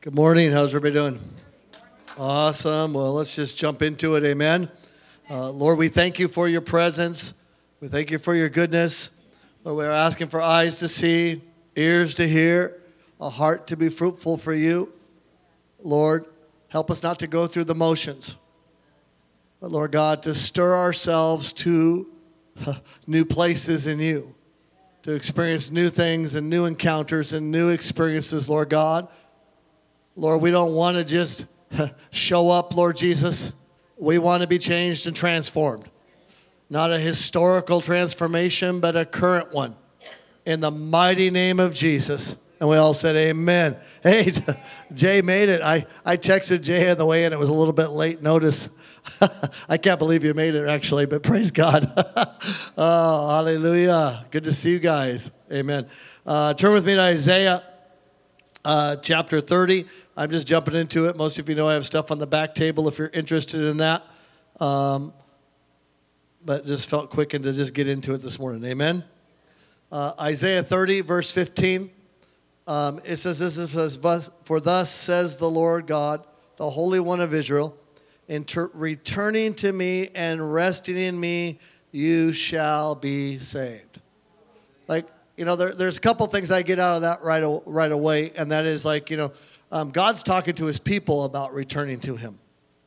Good morning. How's everybody doing? Awesome. Well, let's just jump into it. Amen. Lord, we thank you for your presence. We thank you for your goodness. Lord, we're asking for eyes to see, ears to hear, a heart to be fruitful for you. Lord, help us not to go through the motions, but Lord God, to stir ourselves to new places in you, to experience new things and new encounters and new experiences, Lord God. Lord, we don't want to just show up, Lord Jesus. We want to be changed and transformed. Not a historical transformation, but a current one. In the mighty name of Jesus. And we all said amen. Hey, Jay made it. I texted Jay on the way in. It was a little bit late notice. I can't believe you made it, actually, but praise God. Oh, hallelujah. Good to see you guys. Amen. Turn with me to Isaiah chapter 30. I'm just jumping into it. Most of you know I have stuff on the back table if you're interested in that. But just felt quickened to just get into it this morning. Amen. Isaiah 30, verse 15. It says, "For thus says the Lord God, the Holy One of Israel, returning to me and resting in me, you shall be saved." Like, there's a couple things I get out of that right away, and that is like, God's talking to his people about returning to him.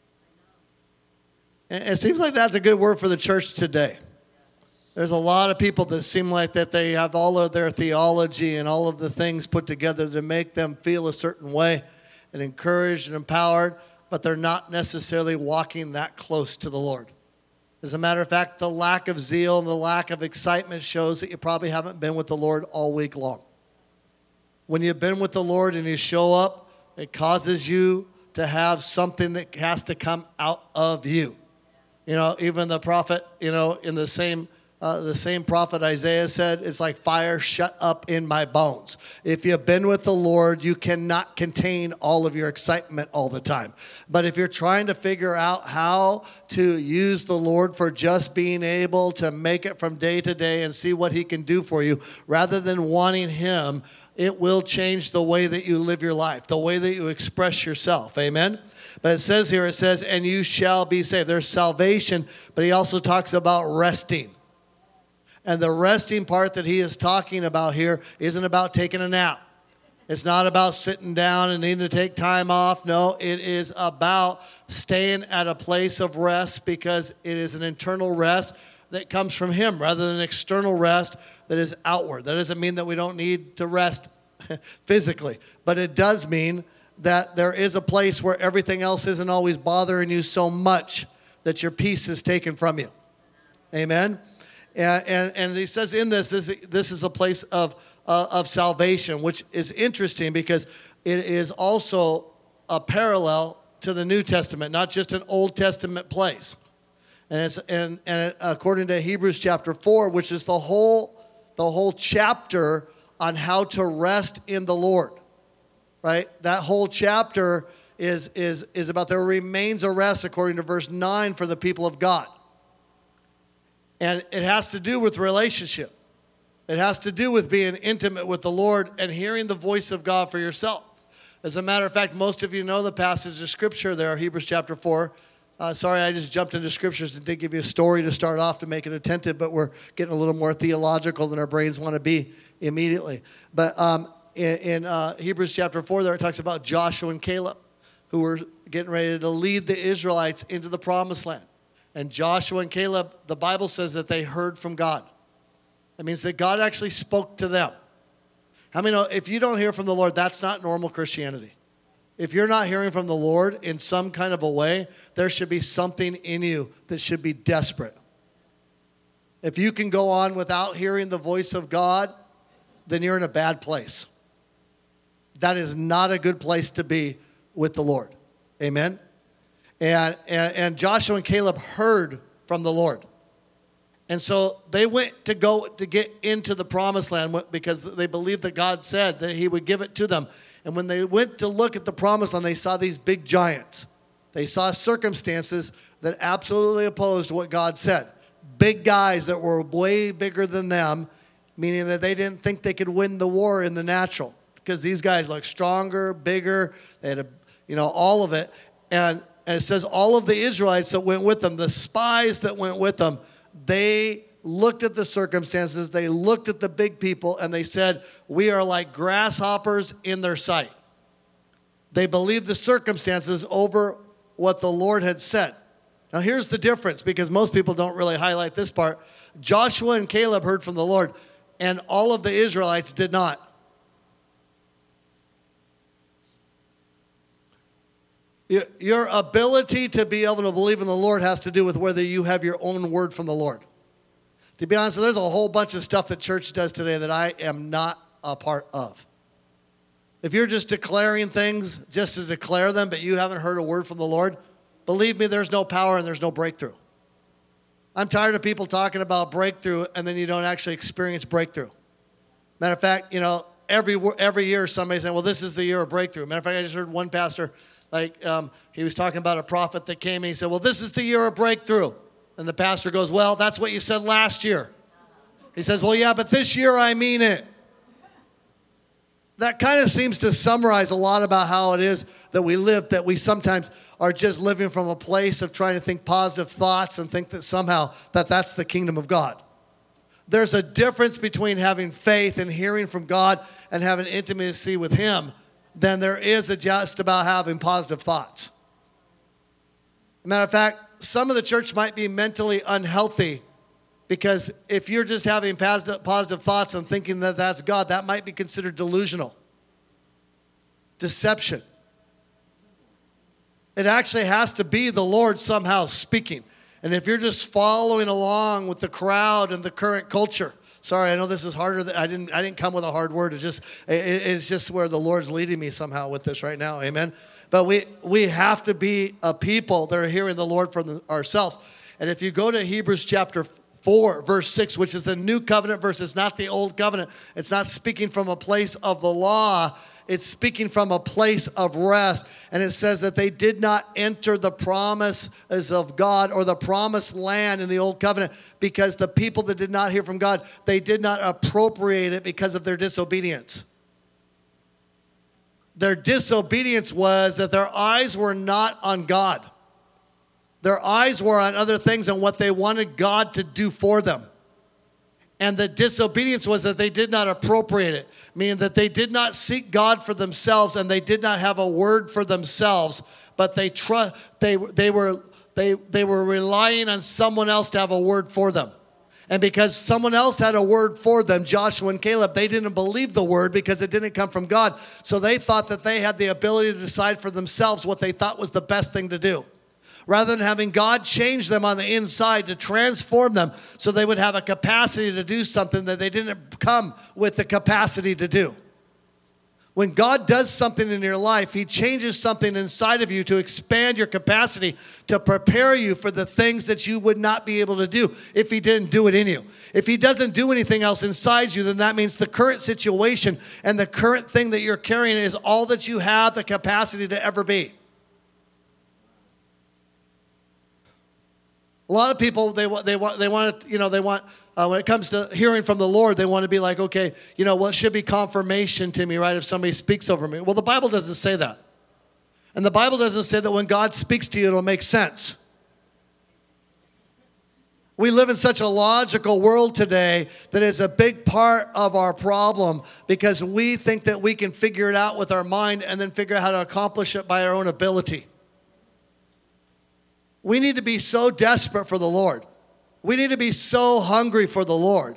And it seems like that's a good word for the church today. There's a lot of people that seem like that they have all of their theology and all of the things put together to make them feel a certain way and encouraged and empowered, but they're not necessarily walking that close to the Lord. As a matter of fact, the lack of zeal and the lack of excitement shows that you probably haven't been with the Lord all week long. When you've been with the Lord and you show up, it causes you to have something that has to come out of you. Even the prophet, in the same prophet Isaiah said, it's like fire shut up in my bones. If you've been with the Lord, you cannot contain all of your excitement all the time. But if you're trying to figure out how to use the Lord for just being able to make it from day to day and see what he can do for you, rather than wanting him, it will change the way that you live your life, the way that you express yourself. Amen? But it says here, and you shall be saved. There's salvation, but he also talks about resting. And the resting part that he is talking about here isn't about taking a nap. It's not about sitting down and needing to take time off. No, it is about staying at a place of rest, because it is an internal rest that comes from him rather than an external rest that is outward. That doesn't mean that we don't need to rest physically, but it does mean that there is a place where everything else isn't always bothering you so much that your peace is taken from you. Amen? And he says in this is a place of salvation, which is interesting because it is also a parallel to the New Testament, not just an Old Testament place. And according to Hebrews chapter 4, which is the whole chapter on how to rest in the Lord, right? That whole chapter is about there remains a rest, according to verse 9, for the people of God. And it has to do with relationship. It has to do with being intimate with the Lord and hearing the voice of God for yourself. As a matter of fact, most of you know the passage of Scripture there, Hebrews chapter 4. Sorry, I just jumped into Scriptures and did give you a story to start off to make it attentive, but we're getting a little more theological than our brains want to be immediately. But in Hebrews chapter 4 there, it talks about Joshua and Caleb, who were getting ready to lead the Israelites into the promised land. And Joshua and Caleb, the Bible says that they heard from God. That means that God actually spoke to them. How many know if you don't hear from the Lord, that's not normal Christianity? If you're not hearing from the Lord in some kind of a way, there should be something in you that should be desperate. If you can go on without hearing the voice of God, then you're in a bad place. That is not a good place to be with the Lord. Amen? And Joshua and Caleb heard from the Lord. And so they went to go to get into the promised land because they believed that God said that he would give it to them. And when they went to look at the promised land, they saw these big giants. They saw circumstances that absolutely opposed what God said. Big guys that were way bigger than them, meaning that they didn't think they could win the war in the natural. because these guys look stronger, bigger. They had all of it. And it says all of the Israelites that went with them, the spies that went with them, they looked at the circumstances, they looked at the big people, and they said, we are like grasshoppers in their sight. They believed the circumstances over what the Lord had said. Now here's the difference, because most people don't really highlight this part. Joshua and Caleb heard from the Lord, and all of the Israelites did not. Your ability to be able to believe in the Lord has to do with whether you have your own word from the Lord. To be honest, there's a whole bunch of stuff that church does today that I am not a part of. If you're just declaring things just to declare them, but you haven't heard a word from the Lord, believe me, there's no power and there's no breakthrough. I'm tired of people talking about breakthrough and then you don't actually experience breakthrough. Matter of fact, every year somebody's saying, well, this is the year of breakthrough. Matter of fact, I just heard one pastor, he was talking about a prophet that came and he said, well, this is the year of breakthrough. And the pastor goes, well, that's what you said last year. He says, well, yeah, but this year I mean it. That kind of seems to summarize a lot about how it is that we live, that we sometimes are just living from a place of trying to think positive thoughts and think that somehow that's the kingdom of God. There's a difference between having faith and hearing from God and having intimacy with Him than there is just about having positive thoughts. Matter of fact, some of the church might be mentally unhealthy because if you're just having positive thoughts and thinking that that's God, that might be considered delusional. Deception. It actually has to be the Lord somehow speaking. And if you're just following along with the crowd and the current culture, sorry, I know this is harder. I didn't come with a hard word. It's just where the Lord's leading me somehow with this right now. Amen. But we have to be a people that are hearing the Lord from ourselves. And if you go to Hebrews chapter 4, verse 6, which is the new covenant verse, it's not the old covenant. It's not speaking from a place of the law. It's speaking from a place of rest. And it says that they did not enter the promises of God or the promised land in the old covenant because the people that did not hear from God, they did not appropriate it because of their disobedience. Their disobedience was that their eyes were not on God. Their eyes were on other things and what they wanted God to do for them. And the disobedience was that they did not appropriate it, meaning that they did not seek God for themselves and they did not have a word for themselves, but they were relying on someone else to have a word for them. And because someone else had a word for them, Joshua and Caleb, they didn't believe the word because it didn't come from God. So they thought that they had the ability to decide for themselves what they thought was the best thing to do, rather than having God change them on the inside to transform them so they would have a capacity to do something that they didn't come with the capacity to do. When God does something in your life, He changes something inside of you to expand your capacity to prepare you for the things that you would not be able to do if He didn't do it in you. If He doesn't do anything else inside you, then that means the current situation and the current thing that you're carrying is all that you have the capacity to ever be. A lot of people, they want when it comes to hearing from the Lord, they want to be like, okay, what should be confirmation to me, right, if somebody speaks over me? Well, the Bible doesn't say that. And the Bible doesn't say that when God speaks to you, it'll make sense. We live in such a logical world today that is a big part of our problem because we think that we can figure it out with our mind and then figure out how to accomplish it by our own ability. We need to be so desperate for the Lord. We need to be so hungry for the Lord.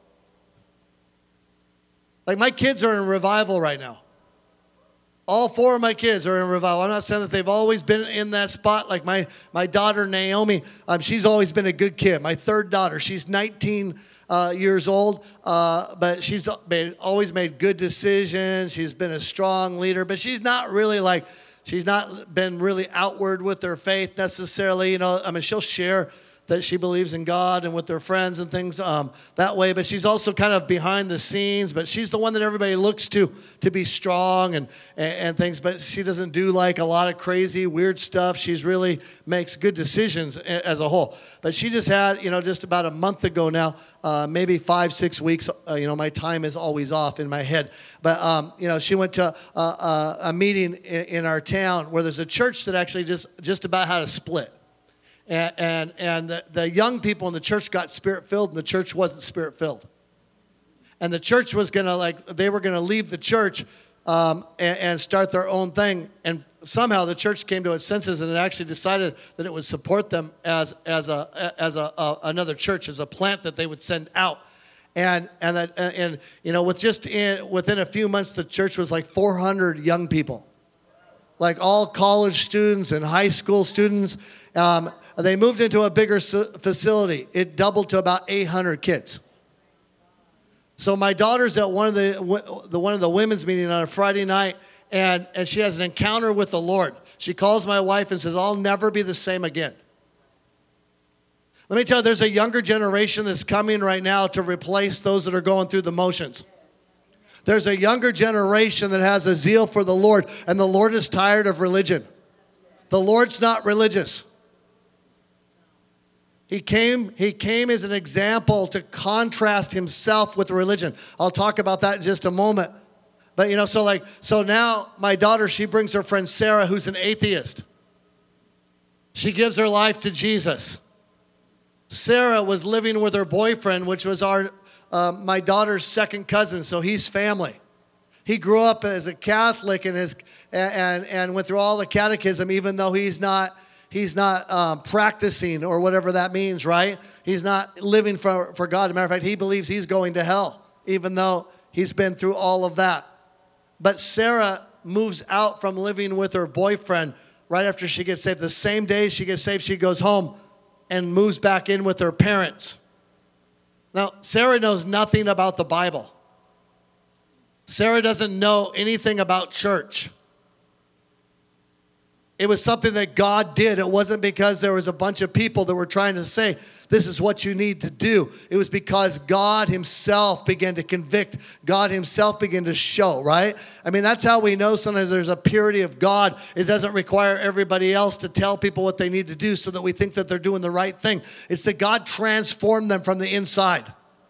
Like my kids are in revival right now. All 4 of my kids are in revival. I'm not saying that they've always been in that spot. Like my daughter, Naomi, she's always been a good kid. My third daughter, she's 19 years old, but she's always made good decisions. She's been a strong leader, but she's not been really outward with her faith necessarily. She'll share that she believes in God and with her friends and things that way. But she's also kind of behind the scenes. But she's the one that everybody looks to be strong and things. But she doesn't do like a lot of crazy, weird stuff. She's really makes good decisions as a whole. But she just had, just about a month ago now, maybe 5-6 weeks. My time is always off in my head. But, she went to a meeting in our town where there's a church that actually just about had a split. And the young people in the church got spirit-filled, and the church wasn't spirit-filled. And the church was they were going to leave the church and start their own thing. And somehow the church came to its senses, and it actually decided that it would support them as another church, as a plant that they would send out. And within a few months, the church was like 400 young people, like all college students and high school students. They moved into a bigger facility. It doubled to about 800 kids. So my daughter's at one of the women's meeting on a Friday night, and she has an encounter with the Lord. She calls my wife and says, "I'll never be the same again." Let me tell you, there's a younger generation that's coming right now to replace those that are going through the motions. There's a younger generation that has a zeal for the Lord, and the Lord is tired of religion. The Lord's not religious. He came as an example to contrast himself with religion. I'll talk about that in just a moment. But, so now my daughter, she brings her friend Sarah, who's an atheist. She gives her life to Jesus. Sarah was living with her boyfriend, which was my daughter's second cousin, so he's family. He grew up as a Catholic and went through all the catechism, even though he's not practicing or whatever that means, right? He's not living for God. As a matter of fact, he believes he's going to hell, even though he's been through all of that. But Sarah moves out from living with her boyfriend right after she gets saved. The same day she gets saved, she goes home and moves back in with her parents. Now, Sarah knows nothing about the Bible. Sarah doesn't know anything about church. It was something that God did. It wasn't because there was a bunch of people that were trying to say, this is what you need to do. It was because God himself began to convict. God himself began to show, right? I mean, that's how we know sometimes there's a purity of God. It doesn't require everybody else to tell people what they need to do so that we think that they're doing the right thing. It's that God transformed them from the inside.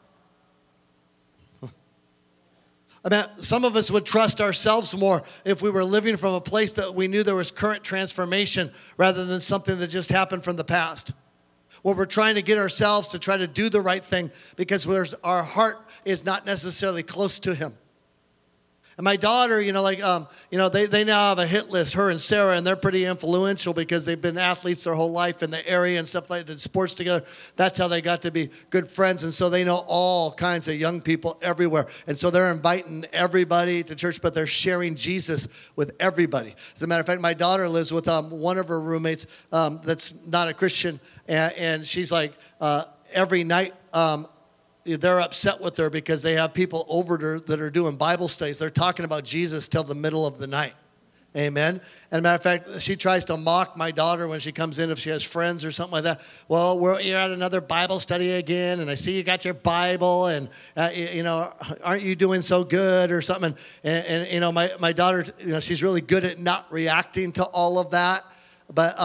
I mean, some of us would trust ourselves more if we were living from a place that we knew there was current transformation rather than something that just happened from the past. Where we're trying to get ourselves to try to do the right thing because our heart is not necessarily close to him. And my daughter, they now have a hit list, her and Sarah, and they're pretty influential because they've been athletes their whole life in the area and stuff like that, sports together. That's how they got to be good friends. And so they know all kinds of young people everywhere. And so they're inviting everybody to church, but they're sharing Jesus with everybody. As a matter of fact, my daughter lives with one of her roommates that's not a Christian, and she's like, every night, they're upset with her because they have people over her that are doing Bible studies. They're talking about Jesus till the middle of the night. Amen. And matter of fact, she tries to mock my daughter when she comes in if she has friends or something like that. Well, you're at another Bible study again, and I see you got your Bible, and aren't you doing so good or something? And my daughter, she's really good at not reacting to all of that. But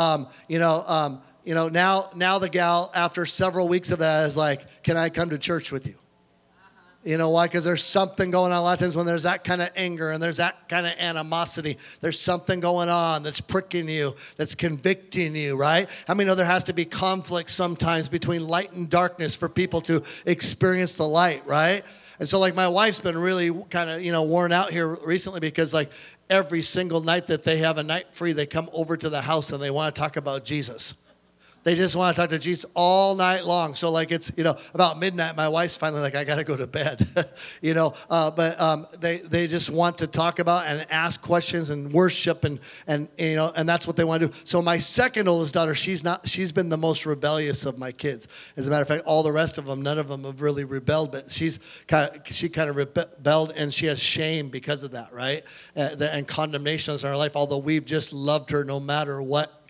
now the gal, after several weeks of that, is like, can I come to church with you? You know why? Because there's something going on. A lot of times when there's that kind of anger and there's that kind of animosity, there's something going on that's pricking you, that's convicting you, right? How many know there has to be conflict sometimes between light and darkness for people to experience the light, right? And so my wife's been really kind of, worn out here recently because every single night that they have a night free, they come over to the house and they want to talk about Jesus. They just want to talk to Jesus all night long. So it's, about midnight, my wife's finally like, I got to go to bed, but they just want to talk about and ask questions and worship and that's what they want to do. So my second oldest daughter, she's been the most rebellious of my kids. As a matter of fact, all the rest of them, none of them have really rebelled, but she kind of rebelled, and she has shame because of that, right? And condemnation in our life, although we've just loved her no matter what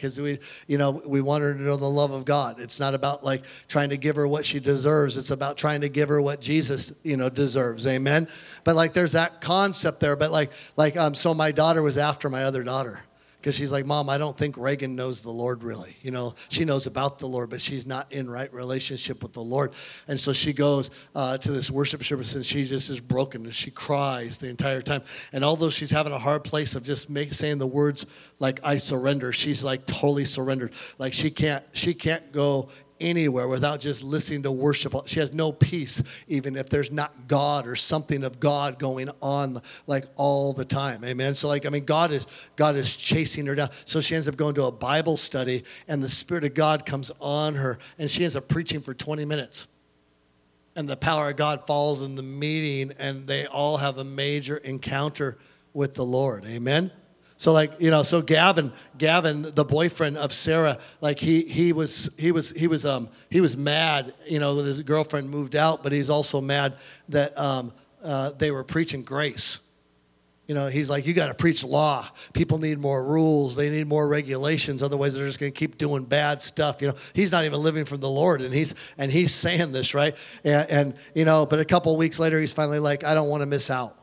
because we want her to know the love of God. It's not about like trying to give her what she deserves. It's about trying to give her what Jesus, deserves. Amen. But like there's that concept there. But so my daughter was after my other daughter. Because she's like, Mom, I don't think Reagan knows the Lord really. She knows about the Lord, but she's not in right relationship with the Lord. And so she goes to this worship service, and she just is broken, and she cries the entire time. And although she's having a hard place of just saying the words like, I surrender, she's like totally surrendered. Like she can't go anywhere without just listening to worship. She has no peace, even if there's not God or something of God going on like all the time. Amen. So God is chasing her down. So she ends up going to a Bible study, and the Spirit of God comes on her, and she ends up preaching for 20 minutes. And the power of God falls in the meeting, and they all have a major encounter with the Lord. Amen. So so Gavin, the boyfriend of Sarah, like he was mad, that his girlfriend moved out, but he's also mad that they were preaching grace. He's like, you got to preach law. People need more rules. They need more regulations. Otherwise, they're just going to keep doing bad stuff. He's not even living from the Lord, and he's saying this, right? And but a couple of weeks later, he's finally like, I don't want to miss out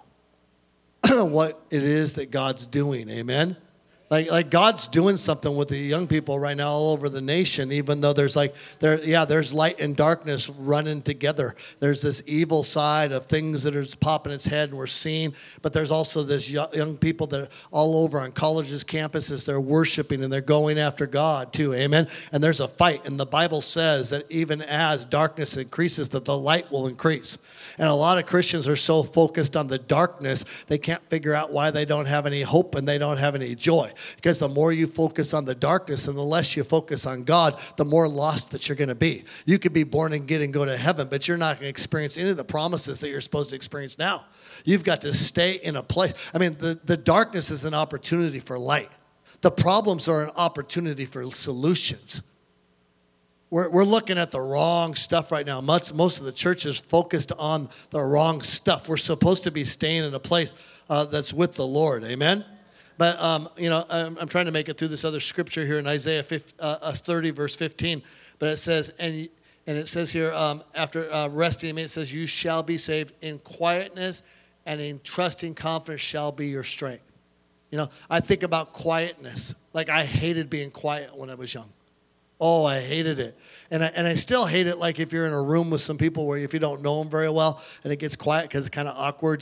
what it is that God's doing. Amen. Like God's doing something with the young people right now all over the nation, even though there's light and darkness running together. There's this evil side of things that are popping its head, and we're seeing, but there's also this young people that are all over on colleges, campuses, they're worshiping and they're going after God too. Amen. And there's a fight, and the Bible says that even as darkness increases, that the light will increase. And a lot of Christians are so focused on the darkness, they can't figure out why they don't have any hope and they don't have any joy. Because the more you focus on the darkness and the less you focus on God, the more lost that you're going to be. You could be born again and go to heaven, but you're not going to experience any of the promises that you're supposed to experience now. You've got to stay in a place. The darkness is an opportunity for light. The problems are an opportunity for solutions. We're looking at the wrong stuff right now. Most of the church is focused on the wrong stuff. We're supposed to be staying in a place that's with the Lord. Amen? But, I'm trying to make it through this other scripture here in Isaiah 30, verse 15. But it says, and it says here, after resting, it says, you shall be saved in quietness, and in trusting confidence shall be your strength. I think about quietness. Like I hated being quiet when I was young. Oh, I hated it. And I still hate it, like if you're in a room with some people where if you don't know them very well and it gets quiet because it's kind of awkward,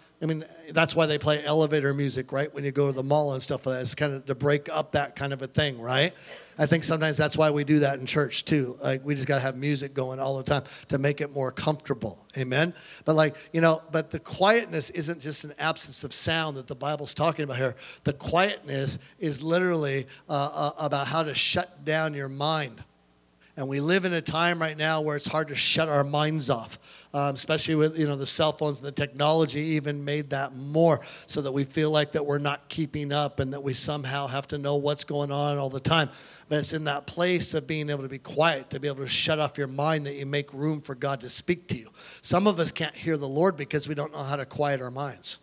that's why they play elevator music, right, when you go to the mall and stuff like that. It's kind of to break up that kind of a thing, right? I think sometimes that's why we do that in church, too. Like, we just got to have music going all the time to make it more comfortable. Amen? But, but the quietness isn't just an absence of sound that the Bible's talking about here. The quietness is literally about how to shut down your mind. And we live in a time right now where it's hard to shut our minds off, especially with, the cell phones and the technology even made that more so that we feel like that we're not keeping up and that we somehow have to know what's going on all the time. But it's in that place of being able to be quiet, to be able to shut off your mind, that you make room for God to speak to you. Some of us can't hear the Lord because we don't know how to quiet our minds.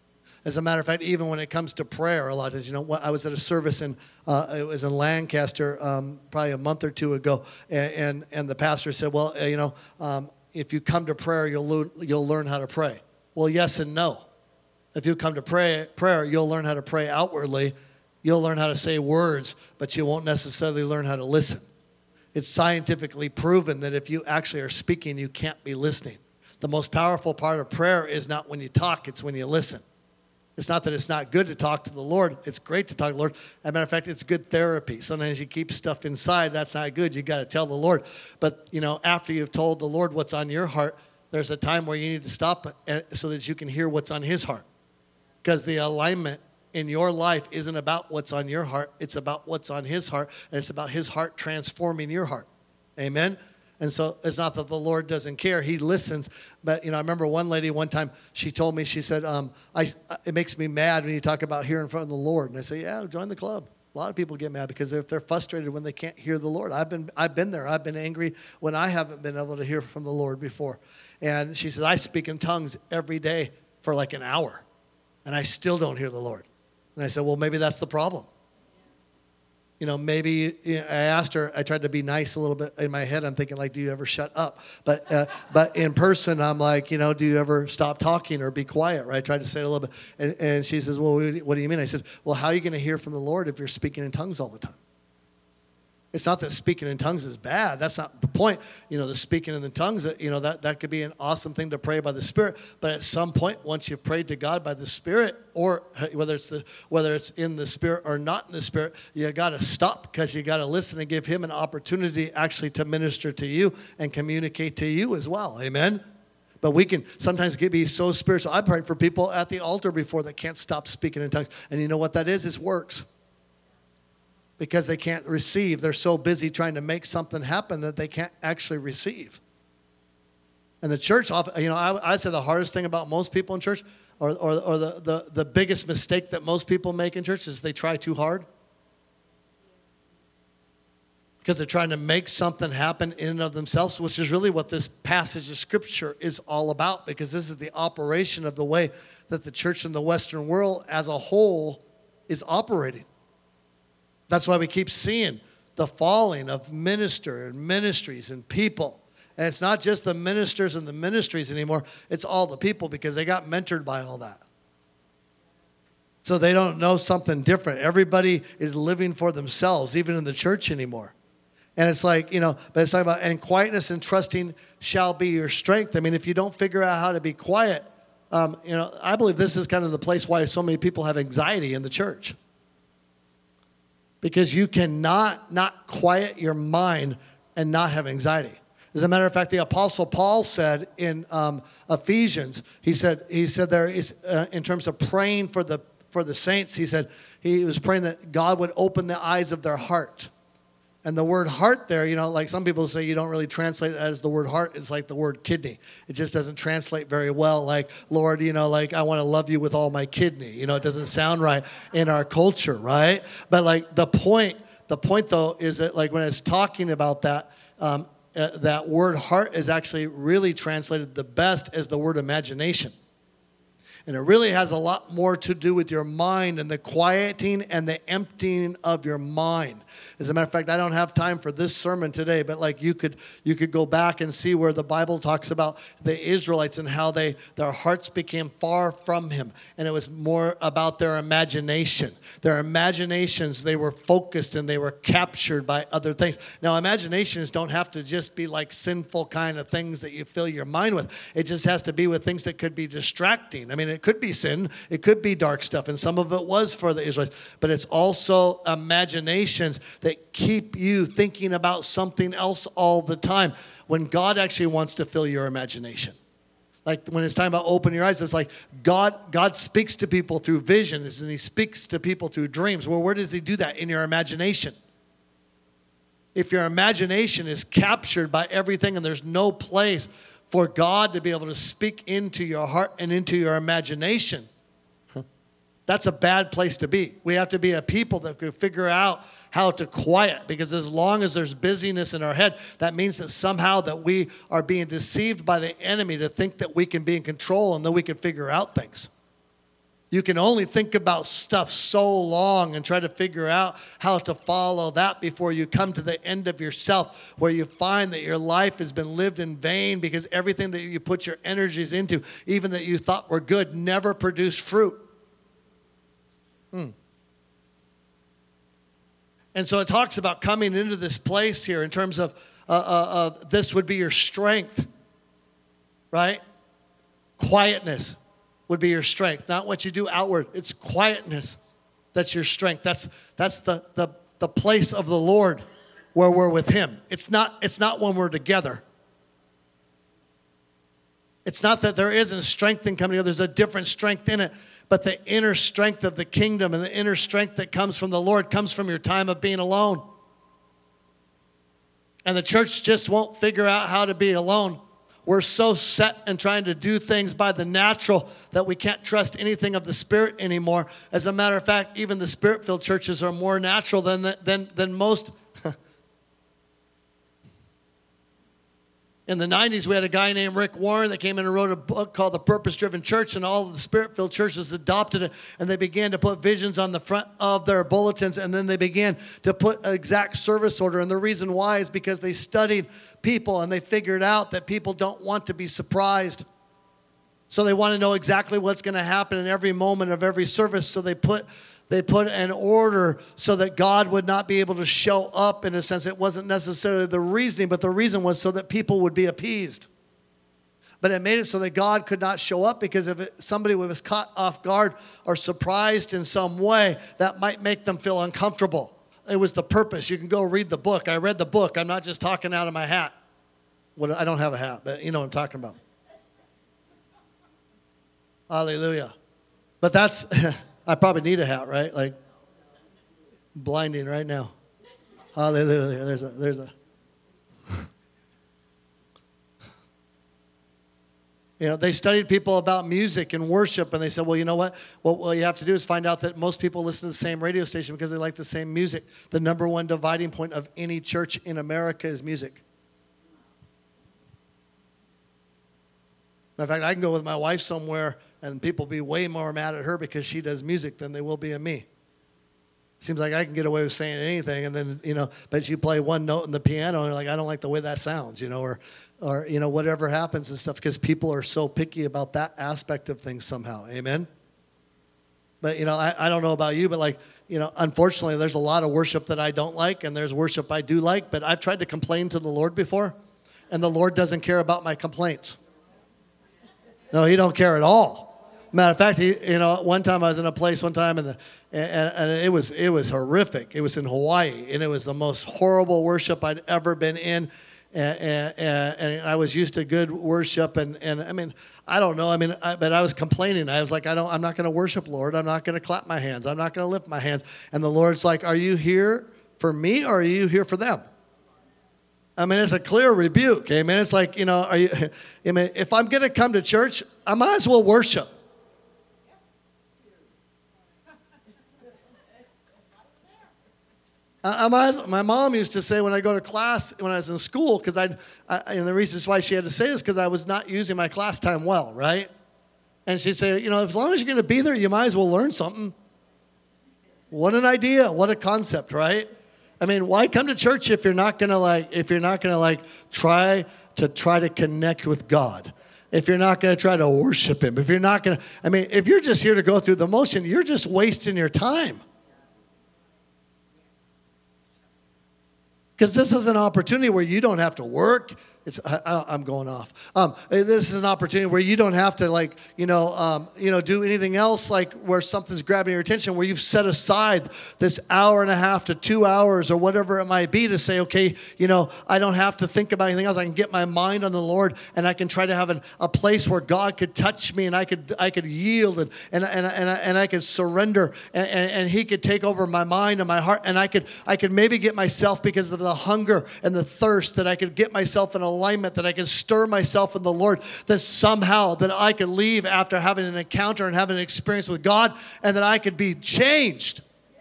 As a matter of fact, even when it comes to prayer, a lot of times, I was at a service it was in Lancaster probably a month or two ago, and the pastor said, well, if you come to prayer, you'll learn how to pray. Well, yes and no. If you come to prayer, you'll learn how to pray outwardly. You'll learn how to say words, but you won't necessarily learn how to listen. It's scientifically proven that if you actually are speaking, you can't be listening. The most powerful part of prayer is not when you talk, it's when you listen. It's not that it's not good to talk to the Lord. It's great to talk to the Lord. As a matter of fact, it's good therapy. Sometimes you keep stuff inside. That's not good. You got to tell the Lord. But, after you've told the Lord what's on your heart, there's a time where you need to stop so that you can hear what's on his heart. Because the alignment in your life isn't about what's on your heart. It's about what's on his heart. And it's about his heart transforming your heart. Amen? And so it's not that the Lord doesn't care. He listens. But, I remember one lady one time, she told me, she said, it makes me mad when you talk about hearing from the Lord. And I say, yeah, join the club. A lot of people get mad because if they're frustrated when they can't hear the Lord. I've been there. I've been angry when I haven't been able to hear from the Lord before. And she said, I speak in tongues every day for like an hour, and I still don't hear the Lord. And I said, well, maybe that's the problem. maybe I asked her, I tried to be nice a little bit in my head. I'm thinking like, do you ever shut up? But in person, I'm like, do you ever stop talking or be quiet? Right? I tried to say it a little bit. And she says, well, what do you mean? I said, well, how are you going to hear from the Lord if you're speaking in tongues all the time? It's not that speaking in tongues is bad. That's not the point. The speaking in the tongues, that could be an awesome thing to pray by the Spirit. But at some point, once you've prayed to God by the Spirit, or whether it's in the Spirit or not in the Spirit, you got to stop because you got to listen and give Him an opportunity actually to minister to you and communicate to you as well. Amen? But we can sometimes be so spiritual. I prayed for people at the altar before that can't stop speaking in tongues. And you know what that is? It's works. Because they can't receive. They're so busy trying to make something happen that they can't actually receive. And the church, I say the hardest thing about most people in church, or the biggest mistake that most people make in church is they try too hard. Because they're trying to make something happen in and of themselves, which is really what this passage of Scripture is all about, because this is the operation of the way that the church in the Western world as a whole is operating. That's why we keep seeing the falling of ministries and people. And it's not just the ministers and the ministries anymore. It's all the people because they got mentored by all that. So they don't know something different. Everybody is living for themselves, even in the church anymore. And it's like, but it's talking about, and quietness and trusting shall be your strength. I mean, if you don't figure out how to be quiet, I believe this is kind of the place why so many people have anxiety in the church. Because you cannot not quiet your mind and not have anxiety. As a matter of fact, the Apostle Paul said in Ephesians, he said there is in terms of praying for the saints, he said he was praying that God would open the eyes of their heart. And the word heart there, like some people say you don't really translate it as the word heart. It's like the word kidney. It just doesn't translate very well. Like, Lord, like I want to love you with all my kidney. It doesn't sound right in our culture, right? But like the point though is that like when it's talking about that, that word heart is actually really translated the best as the word imagination. And it really has a lot more to do with your mind and the quieting and the emptying of your mind. As a matter of fact, I don't have time for this sermon today, but like you could go back and see where the Bible talks about the Israelites and how their hearts became far from Him. And it was more about their imagination. Their imaginations, they were focused and they were captured by other things. Now, imaginations don't have to just be like sinful kind of things that you fill your mind with. It just has to be with things that could be distracting. I mean, it could be sin. It could be dark stuff. And some of it was for the Israelites. But it's also imaginations that keep you thinking about something else all the time when God actually wants to fill your imagination. Like when it's time about open your eyes, it's like God speaks to people through visions and He speaks to people through dreams. Well, where does He do that? In your imagination. If your imagination is captured by everything and there's no place for God to be able to speak into your heart and into your imagination, that's a bad place to be. We have to be a people that can figure out how to quiet, because as long as there's busyness in our head, that means that somehow that we are being deceived by the enemy to think that we can be in control and that we can figure out things. You can only think about stuff so long and try to figure out how to follow that before you come to the end of yourself, where you find that your life has been lived in vain because everything that you put your energies into, even that you thought were good, never produced fruit. And so it talks about coming into this place here in terms of this would be your strength, right? Quietness would be your strength, not what you do outward. It's quietness that's your strength. That's the place of the Lord where we're with Him. It's not when we're together. It's not that there isn't strength in coming together. There's a different strength in it. But the inner strength of the kingdom and the inner strength that comes from the Lord comes from your time of being alone. And the church just won't figure out how to be alone. We're so set in trying to do things by the natural that we can't trust anything of the Spirit anymore. As a matter of fact, even the Spirit-filled churches are more natural than most. In the 90s, we had a guy named Rick Warren that came in and wrote a book called The Purpose-Driven Church, and all of the Spirit-filled churches adopted it, and they began to put visions on the front of their bulletins, and then they began to put exact service order. And the reason why is because they studied people, and they figured out that people don't want to be surprised. So they want to know exactly what's going to happen in every moment of every service, so they put an order so that God would not be able to show up. In a sense, it wasn't necessarily the reasoning, but the reason was so that people would be appeased. But it made it so that God could not show up, because if somebody was caught off guard or surprised in some way, that might make them feel uncomfortable. It was the purpose. You can go read the book. I read the book. I'm not just talking out of my hat. I don't have a hat, but you know what I'm talking about. Hallelujah. But that's... I probably need a hat, right? Like, blinding right now. Hallelujah. There's a. You know, they studied people about music and worship, and they said, well, you know what? What you have to do is find out that most people listen to the same radio station because they like the same music. The number one dividing point of any church in America is music. Matter of fact, I can go with my wife somewhere, and people be way more mad at her because she does music than they will be at me. Seems like I can get away with saying anything, and then, you know, but you play one note in the piano, and you're like, I don't like the way that sounds, you know, or you know, whatever happens and stuff, because people are so picky about that aspect of things somehow. Amen? But, you know, I don't know about you, but like, you know, unfortunately, there's a lot of worship that I don't like, and there's worship I do like, but I've tried to complain to the Lord before, and the Lord doesn't care about my complaints. No, he don't care at all. Matter of fact, you know, one time I was in a place and it was horrific. It was in Hawaii, and it was the most horrible worship I'd ever been in. And I was used to good worship, and I mean, I don't know. I mean, but I was complaining. I was like, I'm not going to worship, Lord. I'm not going to clap my hands. I'm not going to lift my hands. And the Lord's like, are you here for me, or are you here for them? I mean, it's a clear rebuke. Amen. It's like, you know, I mean, if I'm going to come to church, I might as well worship. My mom used to say when I go to class when I was in school, because and the reason why she had to say this because I was not using my class time well, right? And she'd say, you know, as long as you're going to be there, you might as well learn something. What an idea! What a concept, right? I mean, why come to church if you're not going to try to connect with God? If you're not going to try to worship Him, if you're not going to, I mean, if you're just here to go through the motion, you're just wasting your time. Because this is an opportunity where you don't have to work. I'm going off. This is an opportunity where you don't have to do anything else, like where something's grabbing your attention, where you've set aside this hour and a half to 2 hours or whatever it might be to say, okay, you know, I don't have to think about anything else. I can get my mind on the Lord, and I can try to have a place where God could touch me, and I could yield and I could surrender, and He could take over my mind and my heart, and I could maybe get myself, because of the hunger and the thirst, that I could get myself in alignment, that I can stir myself in the Lord, that somehow that I could leave after having an encounter and having an experience with God, and that I could be changed.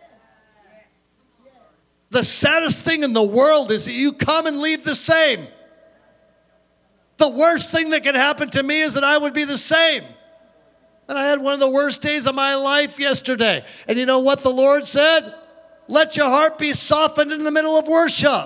The saddest thing in the world is that you come and leave the same. The worst thing that could happen to me is that I would be the same. And I had one of the worst days of my life yesterday. And you know what the Lord said? Let your heart be softened in the middle of worship.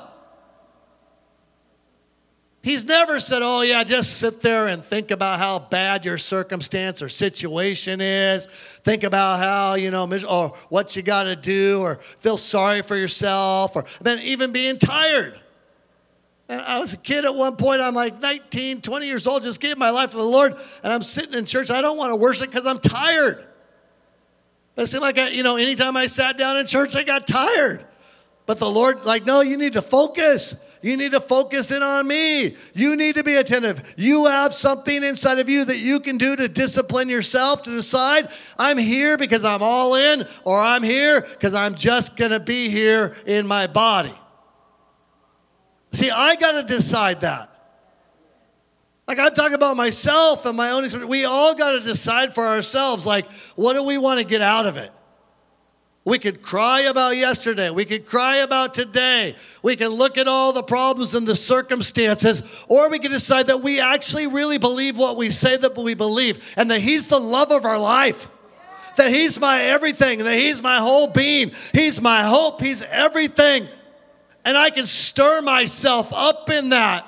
He's never said, oh, yeah, just sit there and think about how bad your circumstance or situation is. Think about how, you know, or what you got to do, or feel sorry for yourself, or then even being tired. And I was a kid at one point. I'm like 19, 20 years old, just gave my life to the Lord, and I'm sitting in church. I don't want to worship because I'm tired. It seemed like, anytime I sat down in church, I got tired. But the Lord, like, no, you need to focus. You need to focus in on me. You need to be attentive. You have something inside of you that you can do to discipline yourself, to decide, I'm here because I'm all in, or I'm here because I'm just going to be here in my body. See, I got to decide that. Like, I'm talking about myself and my own experience. We all got to decide for ourselves, like, what do we want to get out of it? We could cry about yesterday. We could cry about today. We can look at all the problems and the circumstances, or we can decide that we actually really believe what we say that we believe, and that He's the love of our life, that He's my everything, that He's my whole being. He's my hope. He's everything. And I can stir myself up in that.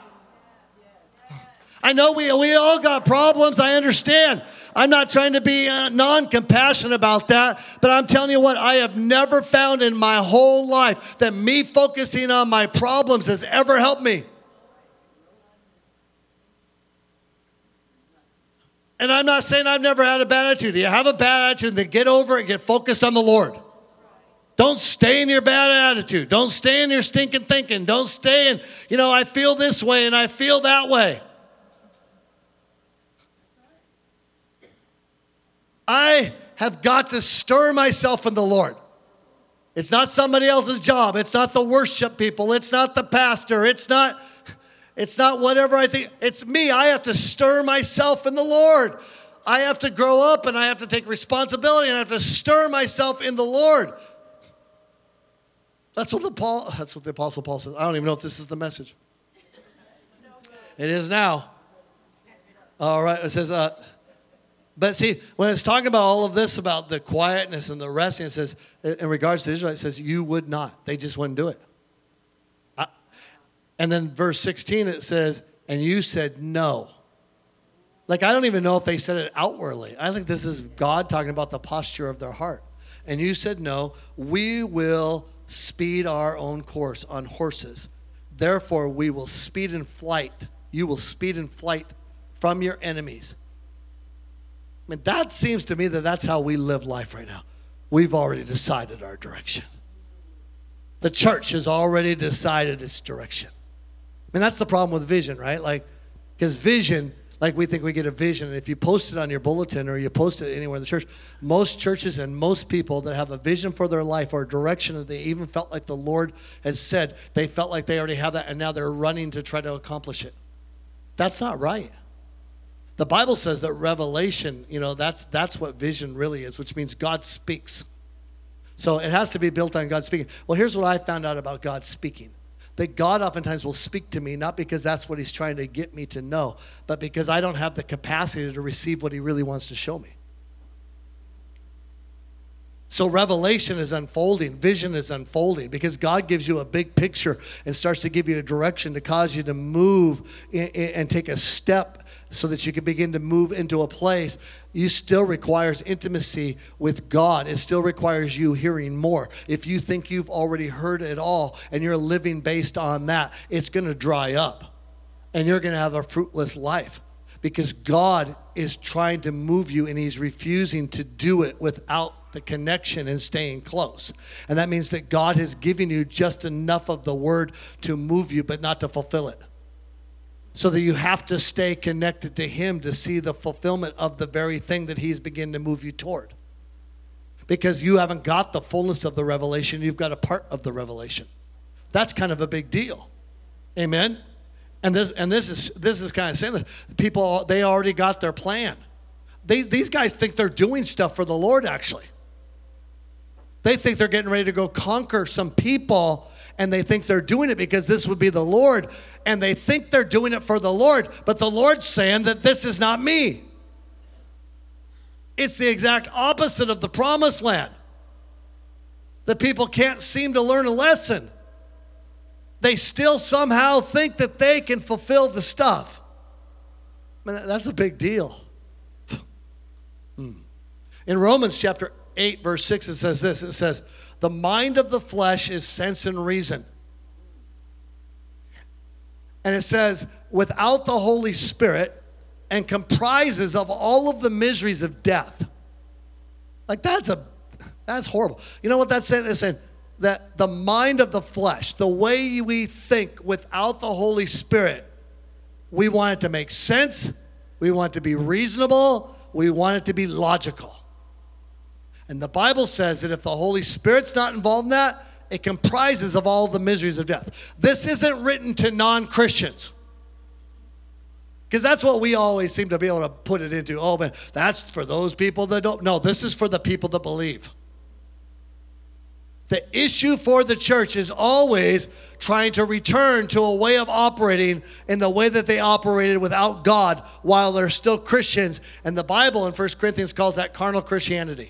I know we all got problems. I understand. I'm not trying to be non-compassionate about that, but I'm telling you what, I have never found in my whole life that me focusing on my problems has ever helped me. And I'm not saying I've never had a bad attitude. You have a bad attitude, then get over it and get focused on the Lord. Don't stay in your bad attitude. Don't stay in your stinking thinking. Don't stay in, I feel this way and I feel that way. I have got to stir myself in the Lord. It's not somebody else's job. It's not the worship people. It's not the pastor. It's not whatever I think. It's me. I have to stir myself in the Lord. I have to grow up and I have to take responsibility and I have to stir myself in the Lord. That's what the Apostle Paul says. I don't even know if this is the message. It is now. All right. It says, but see, when it's talking about all of this, about the quietness and the resting, it says, in regards to Israel, it says, you would not. They just wouldn't do it. And then verse 16, it says, and you said no. Like, I don't even know if they said it outwardly. I think this is God talking about the posture of their heart. And you said no, we will speed our own course on horses. Therefore, we will speed in flight. You will speed in flight from your enemies. I mean, that seems to me that that's how we live life right now. We've already decided our direction. The church has already decided its direction. I mean, that's the problem with vision, right? Like, because vision, like we think we get a vision, and if you post it on your bulletin or you post it anywhere in the church, most churches and most people that have a vision for their life or a direction that they even felt like the Lord has said, they felt like they already have that, and now they're running to try to accomplish it. That's not right. The Bible says that revelation, that's what vision really is, which means God speaks. So it has to be built on God speaking. Well, here's what I found out about God speaking. That God oftentimes will speak to me, not because that's what He's trying to get me to know, but because I don't have the capacity to receive what He really wants to show me. So revelation is unfolding, vision is unfolding, because God gives you a big picture and starts to give you a direction to cause you to move and take a step so that you can begin to move into a place. You still requires intimacy with God. It still requires you hearing more. If you think you've already heard it all and you're living based on that, it's going to dry up and you're going to have a fruitless life, because God is trying to move you and He's refusing to do it without the connection and staying close. And that means that God has given you just enough of the word to move you, but not to fulfill it. So that you have to stay connected to Him to see the fulfillment of the very thing that He's beginning to move you toward. Because you haven't got the fullness of the revelation, you've got a part of the revelation. That's kind of a big deal. Amen? And this is kind of saying that people, they already got their plan. These guys think they're doing stuff for the Lord, actually. They think they're getting ready to go conquer some people, and they think they're doing it because this would be the Lord. And they think they're doing it for the Lord, but the Lord's saying that this is not me. It's the exact opposite of the promised land. The people can't seem to learn a lesson. They still somehow think that they can fulfill the stuff. I mean, that's a big deal. In Romans chapter 8, verse 6, it says this. It says, the mind of the flesh is sense and reason. And it says, without the Holy Spirit, and comprises of all of the miseries of death. Like, that's horrible. You know what that's saying? It's saying that the mind of the flesh, the way we think without the Holy Spirit, we want it to make sense. We want it to be reasonable. We want it to be logical. And the Bible says that if the Holy Spirit's not involved in that, it comprises of all the miseries of death. This isn't written to non-Christians. Because that's what we always seem to be able to put it into. Oh, man, that's for those people that don't. No, this is for the people that believe. The issue for the church is always trying to return to a way of operating in the way that they operated without God while they're still Christians. And the Bible in 1 Corinthians calls that carnal Christianity.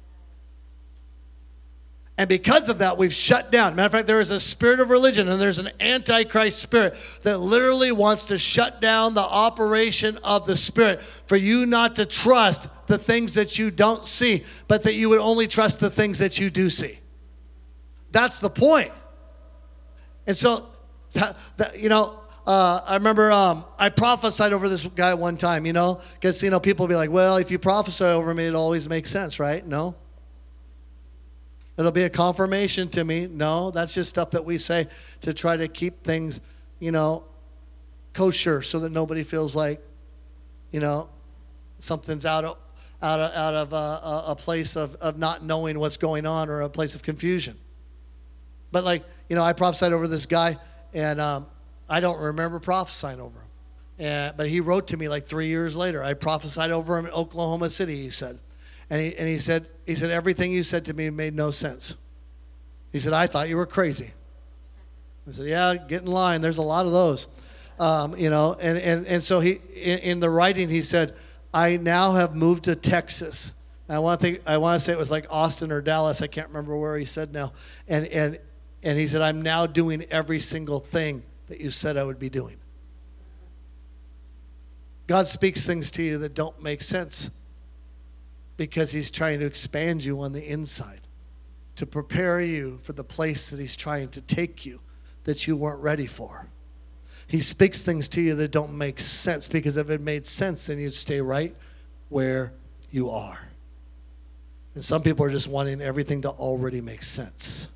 And because of that, we've shut down. Matter of fact, there is a spirit of religion and there's an antichrist spirit that literally wants to shut down the operation of the Spirit for you not to trust the things that you don't see, but that you would only trust the things that you do see. That's the point. And so, I remember I prophesied over this guy one time, because, people be like, well, if you prophesy over me, it always makes sense, right? No. It'll be a confirmation to me. No, that's just stuff that we say to try to keep things, kosher so that nobody feels like, something's out of a place of not knowing what's going on or a place of confusion. But I prophesied over this guy, and I don't remember prophesying over him. But he wrote to me 3 years later. I prophesied over him in Oklahoma City, he said. And he said, everything you said to me made no sense. He said, I thought you were crazy. I said, yeah, get in line. There's a lot of those. And so he, in the writing, he said, I now have moved to Texas. I want to say it was like Austin or Dallas. I can't remember where he said now. And he said, I'm now doing every single thing that you said I would be doing. God speaks things to you that don't make sense because he's trying to expand you on the inside to prepare you for the place that he's trying to take you that you weren't ready for. He speaks things to you that don't make sense because if it made sense, then you'd stay right where you are. And some people are just wanting everything to already make sense.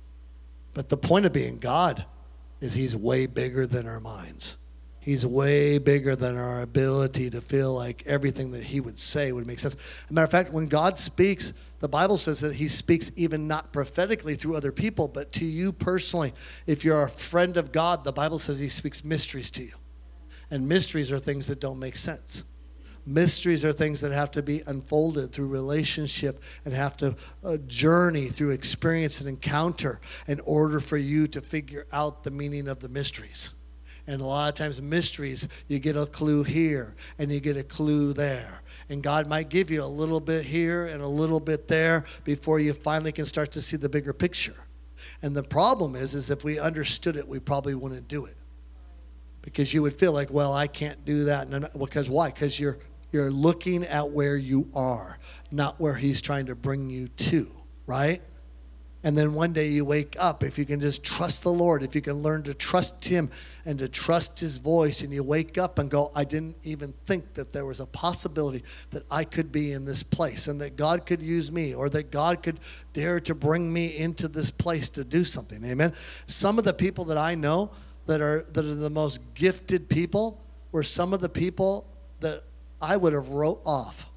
But the point of being God is he's way bigger than our minds. He's way bigger than our ability to feel like everything that he would say would make sense. As a matter of fact, when God speaks, the Bible says that he speaks even not prophetically through other people, but to you personally. If you're a friend of God, the Bible says he speaks mysteries to you. And mysteries are things that don't make sense. Mysteries are things that have to be unfolded through relationship and have to journey through experience and encounter in order for you to figure out the meaning of the mysteries. And a lot of times mysteries, you get a clue here and you get a clue there. And God might give you a little bit here and a little bit there before you finally can start to see the bigger picture. And the problem is if we understood it, we probably wouldn't do it. Because you would feel like, well, I can't do that. Because why? Because you're looking at where you are, not where he's trying to bring you to, right? And then one day you wake up, if you can just trust the Lord, if you can learn to trust him and to trust his voice, and you wake up and go, I didn't even think that there was a possibility that I could be in this place and that God could use me or that God could dare to bring me into this place to do something. Amen. Some of the people that I know that are the most gifted people were some of the people that I would have wrote off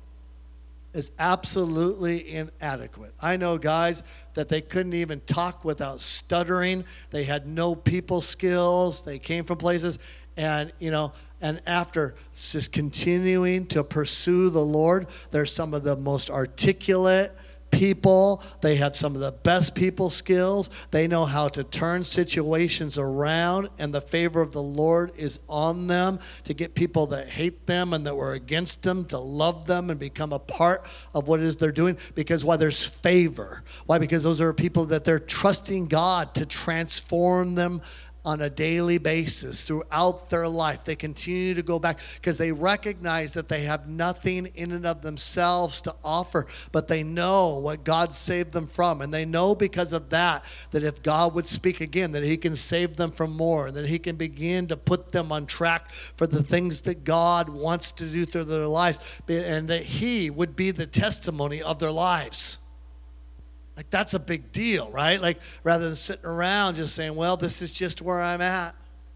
is absolutely inadequate. I know guys that they couldn't even talk without stuttering. They had no people skills. They came from places and after just continuing to pursue the Lord, they're some of the most articulate people. They have some of the best people skills. They know how to turn situations around, and the favor of the Lord is on them to get people that hate them and that were against them to love them and become a part of what it is they're doing. Because why? There's favor. Why? Because those are people that they're trusting God to transform them on a daily basis throughout their life. They continue to go back because they recognize that they have nothing in and of themselves to offer, but they know what God saved them from. And they know because of that if God would speak again, that he can save them from more, that he can begin to put them on track for the things that God wants to do through their lives, and that he would be the testimony of their lives. Like, that's a big deal, right? Like, rather than sitting around just saying, well, this is just where I'm at.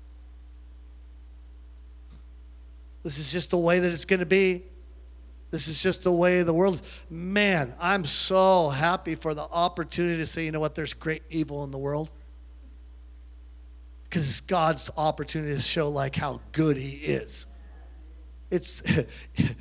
This is just the way that it's going to be. This is just the way the world is. Man, I'm so happy for the opportunity to say, you know what, there's great evil in the world. Because it's God's opportunity to show, like, how good he is.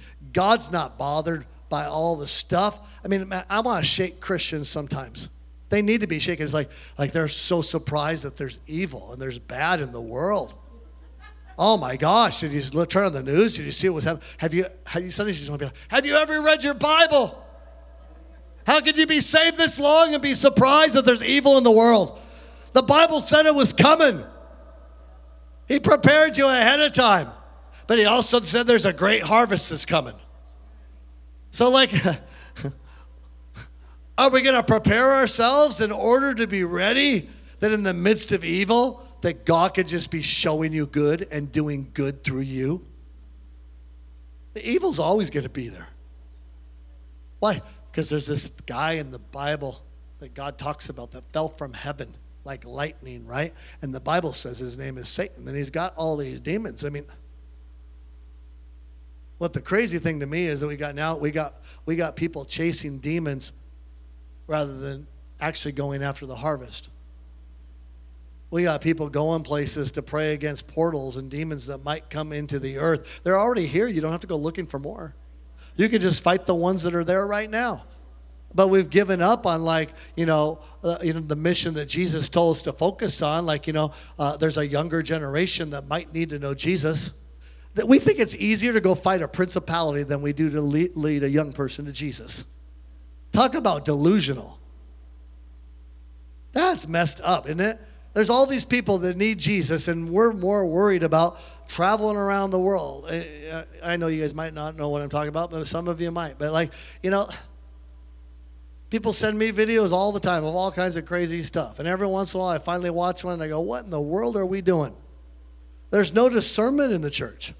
God's not bothered by all the stuff. I mean, I want to shake Christians sometimes. They need to be shaken. It's like they're so surprised that there's evil and there's bad in the world. Oh my gosh, did you turn on the news? Did you see what was happening? Sunday she's going to be like, have you ever read your Bible? How could you be saved this long and be surprised that there's evil in the world? The Bible said it was coming. He prepared you ahead of time. But he also said there's a great harvest that's coming. So are we going to prepare ourselves in order to be ready that in the midst of evil, that God could just be showing you good and doing good through you? The evil's always going to be there. Why? Because there's this guy in the Bible that God talks about that fell from heaven like lightning, right? And the Bible says his name is Satan, and he's got all these demons. I mean, what the crazy thing to me is that we got people chasing demons rather than actually going after the harvest. We got people going places to pray against portals and demons that might come into the earth. They're already here. You don't have to go looking for more. You can just fight the ones that are there right now. But we've given up on the mission that Jesus told us to focus on. There's a younger generation that might need to know Jesus. That we think it's easier to go fight a principality than we do to lead a young person to Jesus. Talk about delusional. That's messed up, isn't it? There's all these people that need Jesus, and we're more worried about traveling around the world. I know you guys might not know what I'm talking about, but some of you might. But people send me videos all the time of all kinds of crazy stuff. And every once in a while, I finally watch one, and I go, what in the world are we doing? There's no discernment in the church.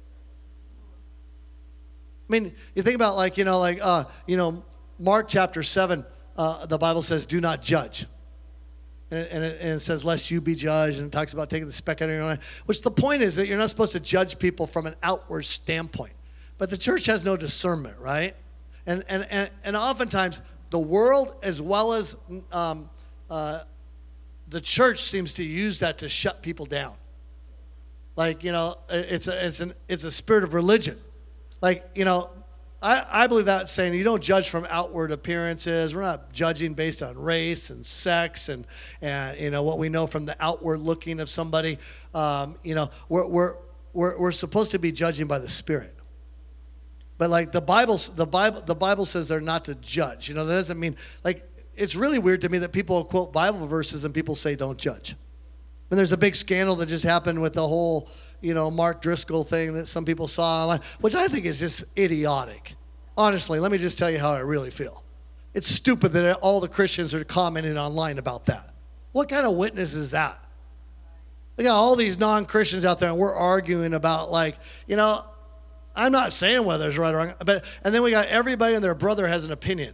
I mean, you think about Mark chapter 7, the Bible says, do not judge. And it says, lest you be judged, and it talks about taking the speck out of your own eye, which the point is that you're not supposed to judge people from an outward standpoint. But the church has no discernment, right? And oftentimes, the world as well as the church seems to use that to shut people down. It's a spirit of religion. I believe that's saying you don't judge from outward appearances. We're not judging based on race and sex and what we know from the outward looking of somebody. We're supposed to be judging by the Spirit. But the Bible says they're not to judge. That doesn't mean it's really weird to me that people quote Bible verses and people say don't judge. And there's a big scandal that just happened with the whole Mark Driscoll thing that some people saw online, which I think is just idiotic. Honestly, let me just tell you how I really feel. It's stupid that all the Christians are commenting online about that. What kind of witness is that? We got all these non-Christians out there and we're arguing about I'm not saying whether it's right or wrong, and then we got everybody and their brother has an opinion.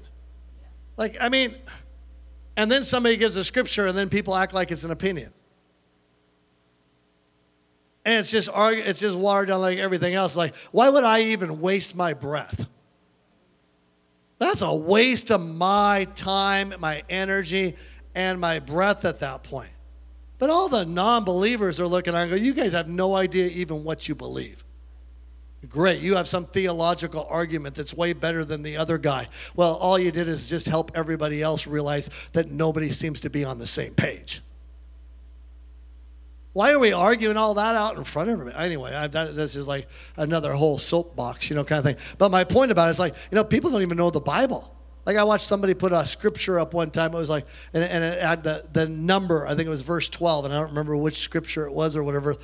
And then somebody gives a scripture and then people act like it's an opinion. And it's just watered down like everything else. Why would I even waste my breath? That's a waste of my time, my energy, and my breath at that point. But all the non-believers are looking at it and go, you guys have no idea even what you believe. Great, you have some theological argument that's way better than the other guy. Well, all you did is just help everybody else realize that nobody seems to be on the same page. Why are we arguing all that out in front of everybody? Anyway, this is like another whole soapbox, kind of thing. But my point about it is people don't even know the Bible. I watched somebody put a scripture up one time. It was and it had the number. I think it was verse 12, and I don't remember which scripture it was or whatever.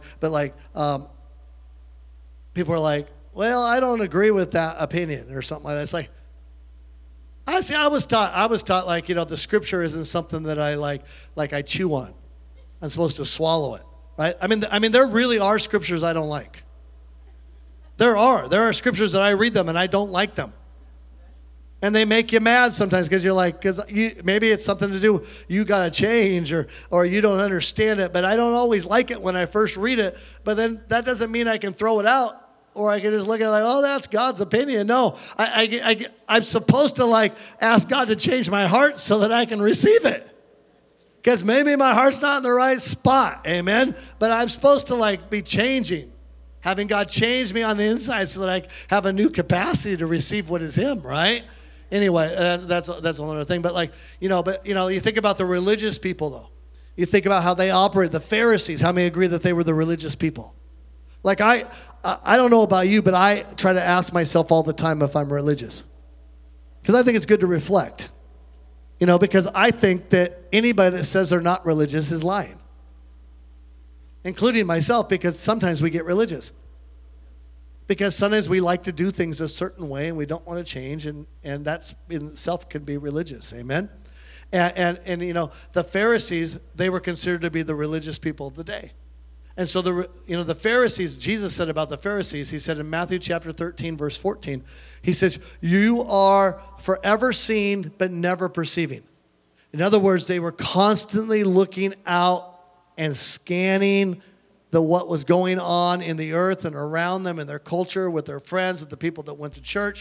People are like, well, I don't agree with that opinion or something like that. It's I was taught the scripture isn't something that I I chew on. I'm supposed to swallow it, right? I mean, there really are scriptures I don't like. There are scriptures that I read them and I don't like them. And they make you mad sometimes because maybe it's something to do, you got to change or you don't understand it. But I don't always like it when I first read it. But then that doesn't mean I can throw it out or I can just look at it oh, that's God's opinion. No, I'm supposed to ask God to change my heart so that I can receive it. Because maybe my heart's not in the right spot, amen? But I'm supposed to be changing, having God change me on the inside so that I have a new capacity to receive what is Him, right? Anyway, that's another thing. But you think about the religious people, though. You think about how they operate. The Pharisees, how many agree that they were the religious people? Like, I don't know about you, but I try to ask myself all the time if I'm religious. Because I think it's good to reflect. Because I think that anybody that says they're not religious is lying. Including myself, because sometimes we get religious. Because sometimes we like to do things a certain way and we don't want to change, and that's in itself can be religious. Amen? And the Pharisees, they were considered to be the religious people of the day. And so the Pharisees, Jesus said about the Pharisees, he said in Matthew chapter 13, verse 14, he says, you are forever seeing but never perceiving. In other words, they were constantly looking out and scanning what was going on in the earth and around them in their culture, with their friends, with the people that went to church.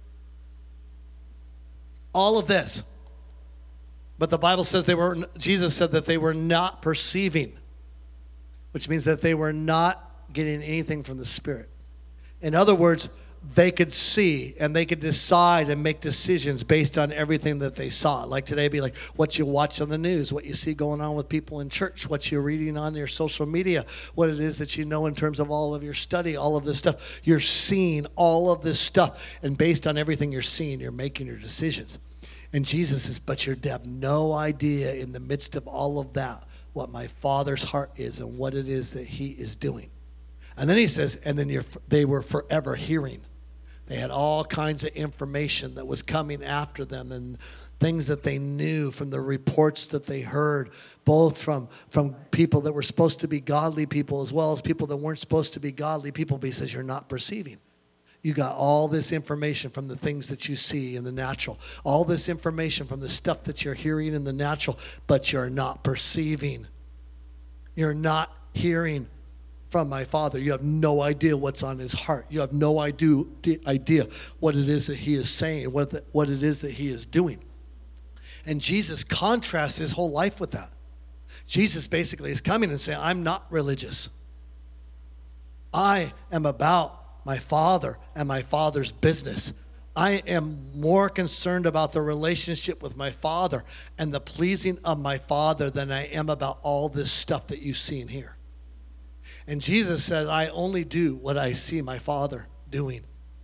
All of this. But the Bible says Jesus said that they were not perceiving, which means that they were not getting anything from the Spirit. In other words, they could see and they could decide and make decisions based on everything that they saw. Like today, be like what you watch on the news, what you see going on with people in church, what you're reading on your social media, what it is that you know in terms of all of your study, all of this stuff. You're seeing all of this stuff, and based on everything you're seeing, you're making your decisions. And Jesus says, but you have no idea in the midst of all of that what my Father's heart is and what it is that he is doing. And then he says, and then they were forever hearing. They had all kinds of information that was coming after them and things that they knew from the reports that they heard, both from people that were supposed to be godly people as well as people that weren't supposed to be godly people. But he says, you're not perceiving. You got all this information from the things that you see in the natural, all this information from the stuff that you're hearing in the natural, but you're not perceiving. You're not hearing from my Father. You have no idea what's on his heart. You have no idea what it is that he is saying, what it is that he is doing. And Jesus contrasts his whole life with that. Jesus basically is coming and saying, I'm not religious. I am about my Father and my Father's business. I am more concerned about the relationship with my Father and the pleasing of my Father than I am about all this stuff that you see and hear. And Jesus said, I only do what I see my Father doing.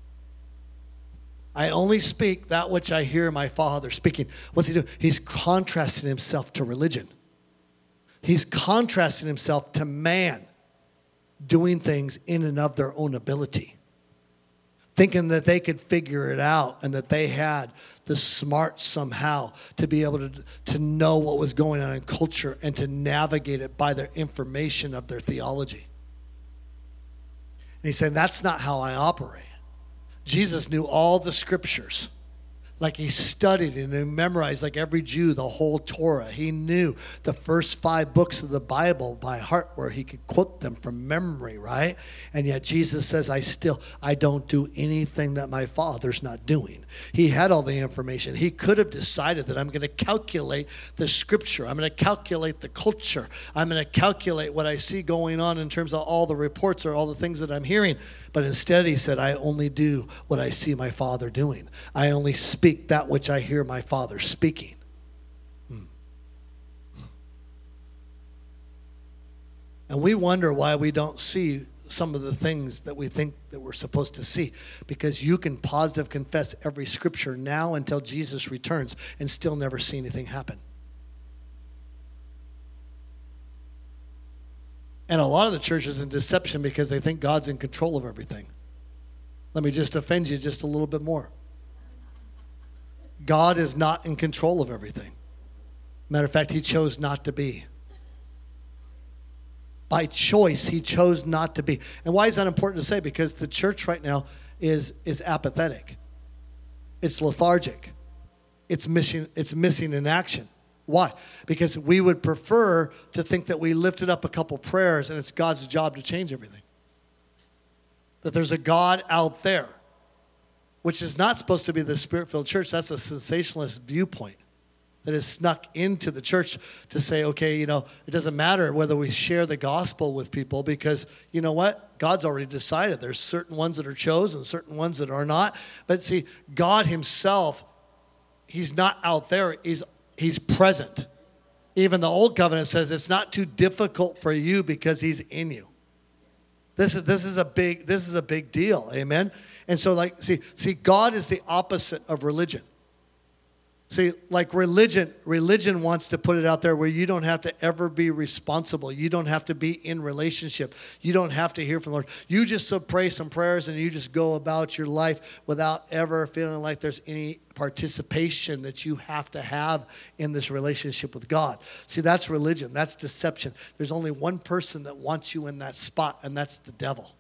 I only speak that which I hear my Father speaking. What's he doing? He's contrasting himself to religion. He's contrasting himself to man doing things in and of their own ability, thinking that they could figure it out and that they had the smarts somehow to be able to know what was going on in culture and to navigate it by their information of their theology. And he's saying, that's not how I operate. Jesus knew all the scriptures. Like he studied and he memorized, like every Jew, the whole Torah. He knew the first 5 books of the Bible by heart, where he could quote them from memory, right? And yet Jesus says, I don't do anything that my Father's not doing. He had all the information. He could have decided that I'm going to calculate the scripture. I'm going to calculate the culture. I'm going to calculate what I see going on in terms of all the reports or all the things that I'm hearing. But instead he said, I only do what I see my Father doing. I only speak that which I hear my Father speaking. And we wonder why we don't see some of the things that we think that we're supposed to see. Because you can positive confess every scripture now until Jesus returns and still never see anything happen. And a lot of the church is in deception because they think God's in control of everything. Let me just offend you just a little bit more. God is not in control of everything. Matter of fact, he chose not to be. By choice, he chose not to be. And why is that important to say? Because the church right now is apathetic. It's lethargic. It's missing in action. Why? Because we would prefer to think that we lifted up a couple prayers and it's God's job to change everything. That there's a God out there, which is not supposed to be the Spirit-filled church. That's a sensationalist viewpoint that is snuck into the church to say, okay, it doesn't matter whether we share the gospel with people because, you know what? God's already decided. There's certain ones that are chosen, certain ones that are not. But see, God himself he's not out there. He's present. Even the old covenant says it's not too difficult for you because he's in you. This is a big deal. Amen. And so see, God is the opposite of religion. See, like religion wants to put it out there where you don't have to ever be responsible. You don't have to be in relationship. You don't have to hear from the Lord. You just pray some prayers and you just go about your life without ever feeling like there's any participation that you have to have in this relationship with God. See, that's religion. That's deception. There's only one person that wants you in that spot, and that's the devil.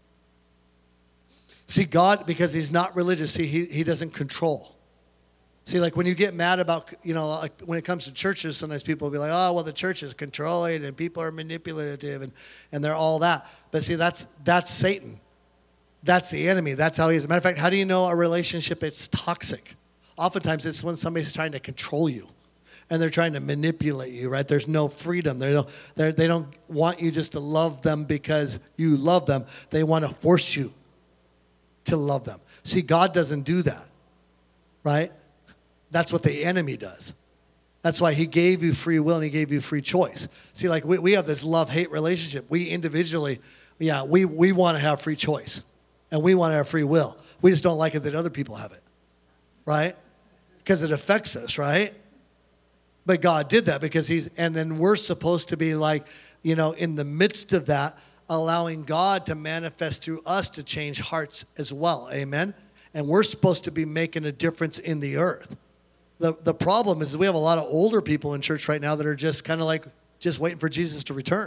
See, God, because he's not religious, see, he doesn't control. See, like when you get mad about, like when it comes to churches, sometimes people will be like, oh, well, the church is controlling and people are manipulative and they're all that. But see, that's Satan. That's the enemy. That's how he is. As a matter of fact, how do you know a relationship is toxic? Oftentimes it's when somebody's trying to control you and they're trying to manipulate you, right? There's no freedom. They don't want you just to love them because you love them. They want to force you to love them. See, God doesn't do that, right? That's what the enemy does. That's why he gave you free will and he gave you free choice. See, like we have this love-hate relationship. We individually, we want to have free choice. And we want to have free will. We just don't like it that other people have it. Right? Because it affects us, right? But God did that because and then we're supposed to be like, in the midst of that, allowing God to manifest through us to change hearts as well. Amen? And we're supposed to be making a difference in the earth. The problem is we have a lot of older people in church right now that are just kind of like just waiting for Jesus to return.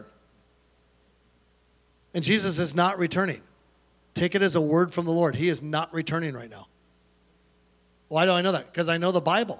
And Jesus is not returning. Take it as a word from the Lord. He is not returning right now. Why do I know that? Because I know the Bible.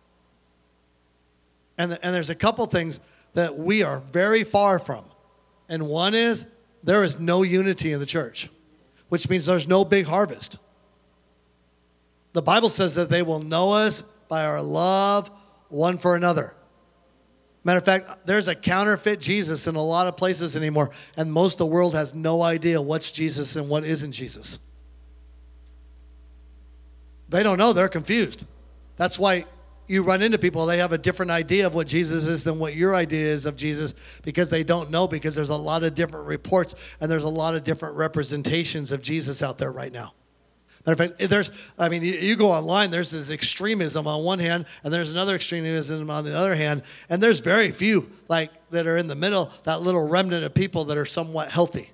And there's a couple things that we are very far from. And one is there is no unity in the church, which means there's no big harvest. The Bible says that they will know us by our love one for another. Matter of fact, there's a counterfeit Jesus in a lot of places anymore, and most of the world has no idea what's Jesus and what isn't Jesus. They don't know. They're confused. That's why you run into people, they have a different idea of what Jesus is than what your idea is of Jesus because they don't know, because there's a lot of different reports and there's a lot of different representations of Jesus out there right now. Matter of fact, you go online, there's this extremism on one hand, and there's another extremism on the other hand, and there's very few that are in the middle, that little remnant of people that are somewhat healthy.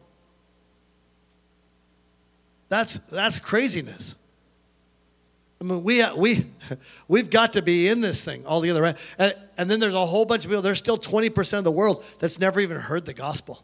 That's craziness. I mean, we've got to be in this thing altogether, right? And then there's a whole bunch of people, there's still 20% of the world that's never even heard the gospel.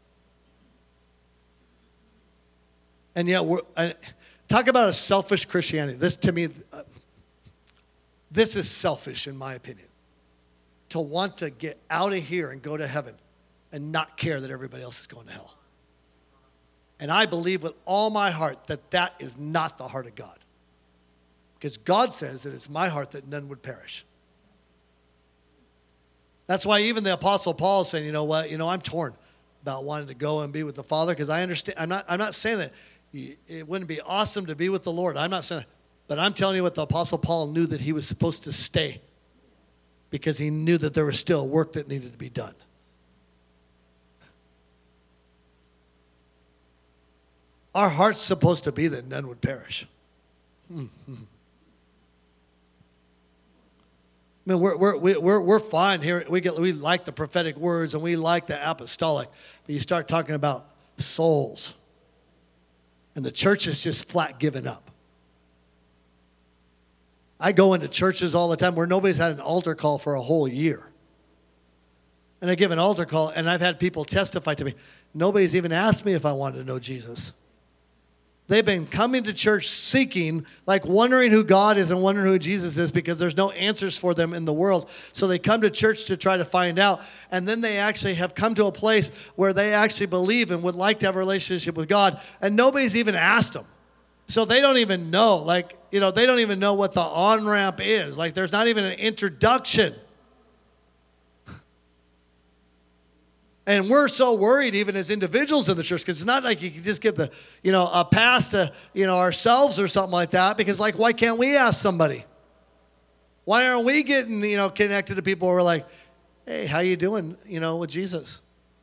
And yet talk about a selfish Christianity. This, to me, this is selfish in my opinion. To want to get out of here and go to heaven and not care that everybody else is going to hell. And I believe with all my heart that is not the heart of God. Because God says that it's my heart that none would perish. That's why even the Apostle Paul is saying, I'm torn about wanting to go and be with the Father, because I understand, I'm not saying that it wouldn't be awesome to be with the Lord. I'm not saying that. But I'm telling you what the Apostle Paul knew, that he was supposed to stay because he knew that there was still work that needed to be done. Our heart's supposed to be that none would perish. Mm-hmm. I mean, we're fine here. We like the prophetic words and we like the apostolic, but you start talking about souls, and the church is just flat giving up. I go into churches all the time where nobody's had an altar call for a whole year, and I give an altar call, and I've had people testify to me. Nobody's even asked me if I wanted to know Jesus. They've been coming to church seeking, like wondering who God is and wondering who Jesus is, because there's no answers for them in the world. So they come to church to try to find out. And then they actually have come to a place where they actually believe and would like to have a relationship with God. And nobody's even asked them. So they don't even know, they don't even know what the on-ramp is. Like, there's not even an introduction. And we're so worried even as individuals in the church, because it's not like you can just give a pass to, ourselves or something like that, because why can't we ask somebody? Why aren't we getting, connected to people who are like, hey, how you doing, with Jesus?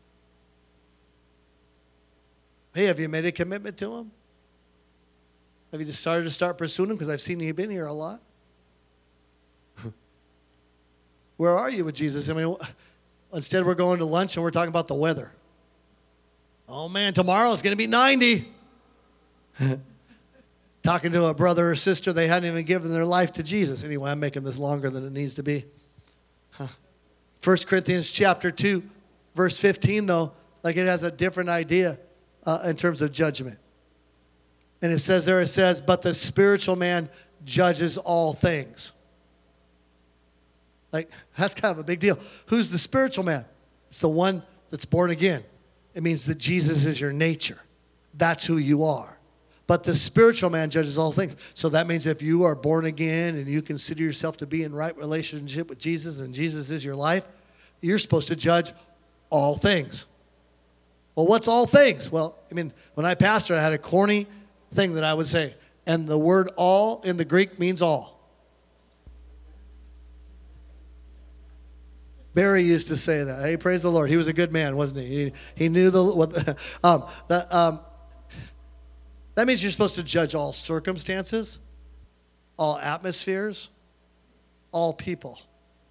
Hey, have you made a commitment to him? Have you just started to start pursuing him? Because I've seen you've been here a lot. Where are you with Jesus? I mean, instead we're going to lunch and we're talking about the weather. Oh, man, tomorrow it's going to be 90. Talking to a brother or sister, they hadn't even given their life to Jesus. Anyway, I'm making this longer than it needs to be. 1 Corinthians chapter 2, verse 15, though, like it has a different idea in terms of judgment. And it says, but the spiritual man judges all things. Like, that's kind of a big deal. Who's the spiritual man? It's the one that's born again. It means that Jesus is your nature. That's who you are. But the spiritual man judges all things. So that means if you are born again and you consider yourself to be in right relationship with Jesus and Jesus is your life, you're supposed to judge all things. Well, what's all things? Well, I mean, when I pastored, I had a corny thing that I would say. And the word all in the Greek means all. Barry used to say that. Hey, praise the Lord. He was a good man, wasn't he? He knew that means you're supposed to judge all circumstances, all atmospheres, all people.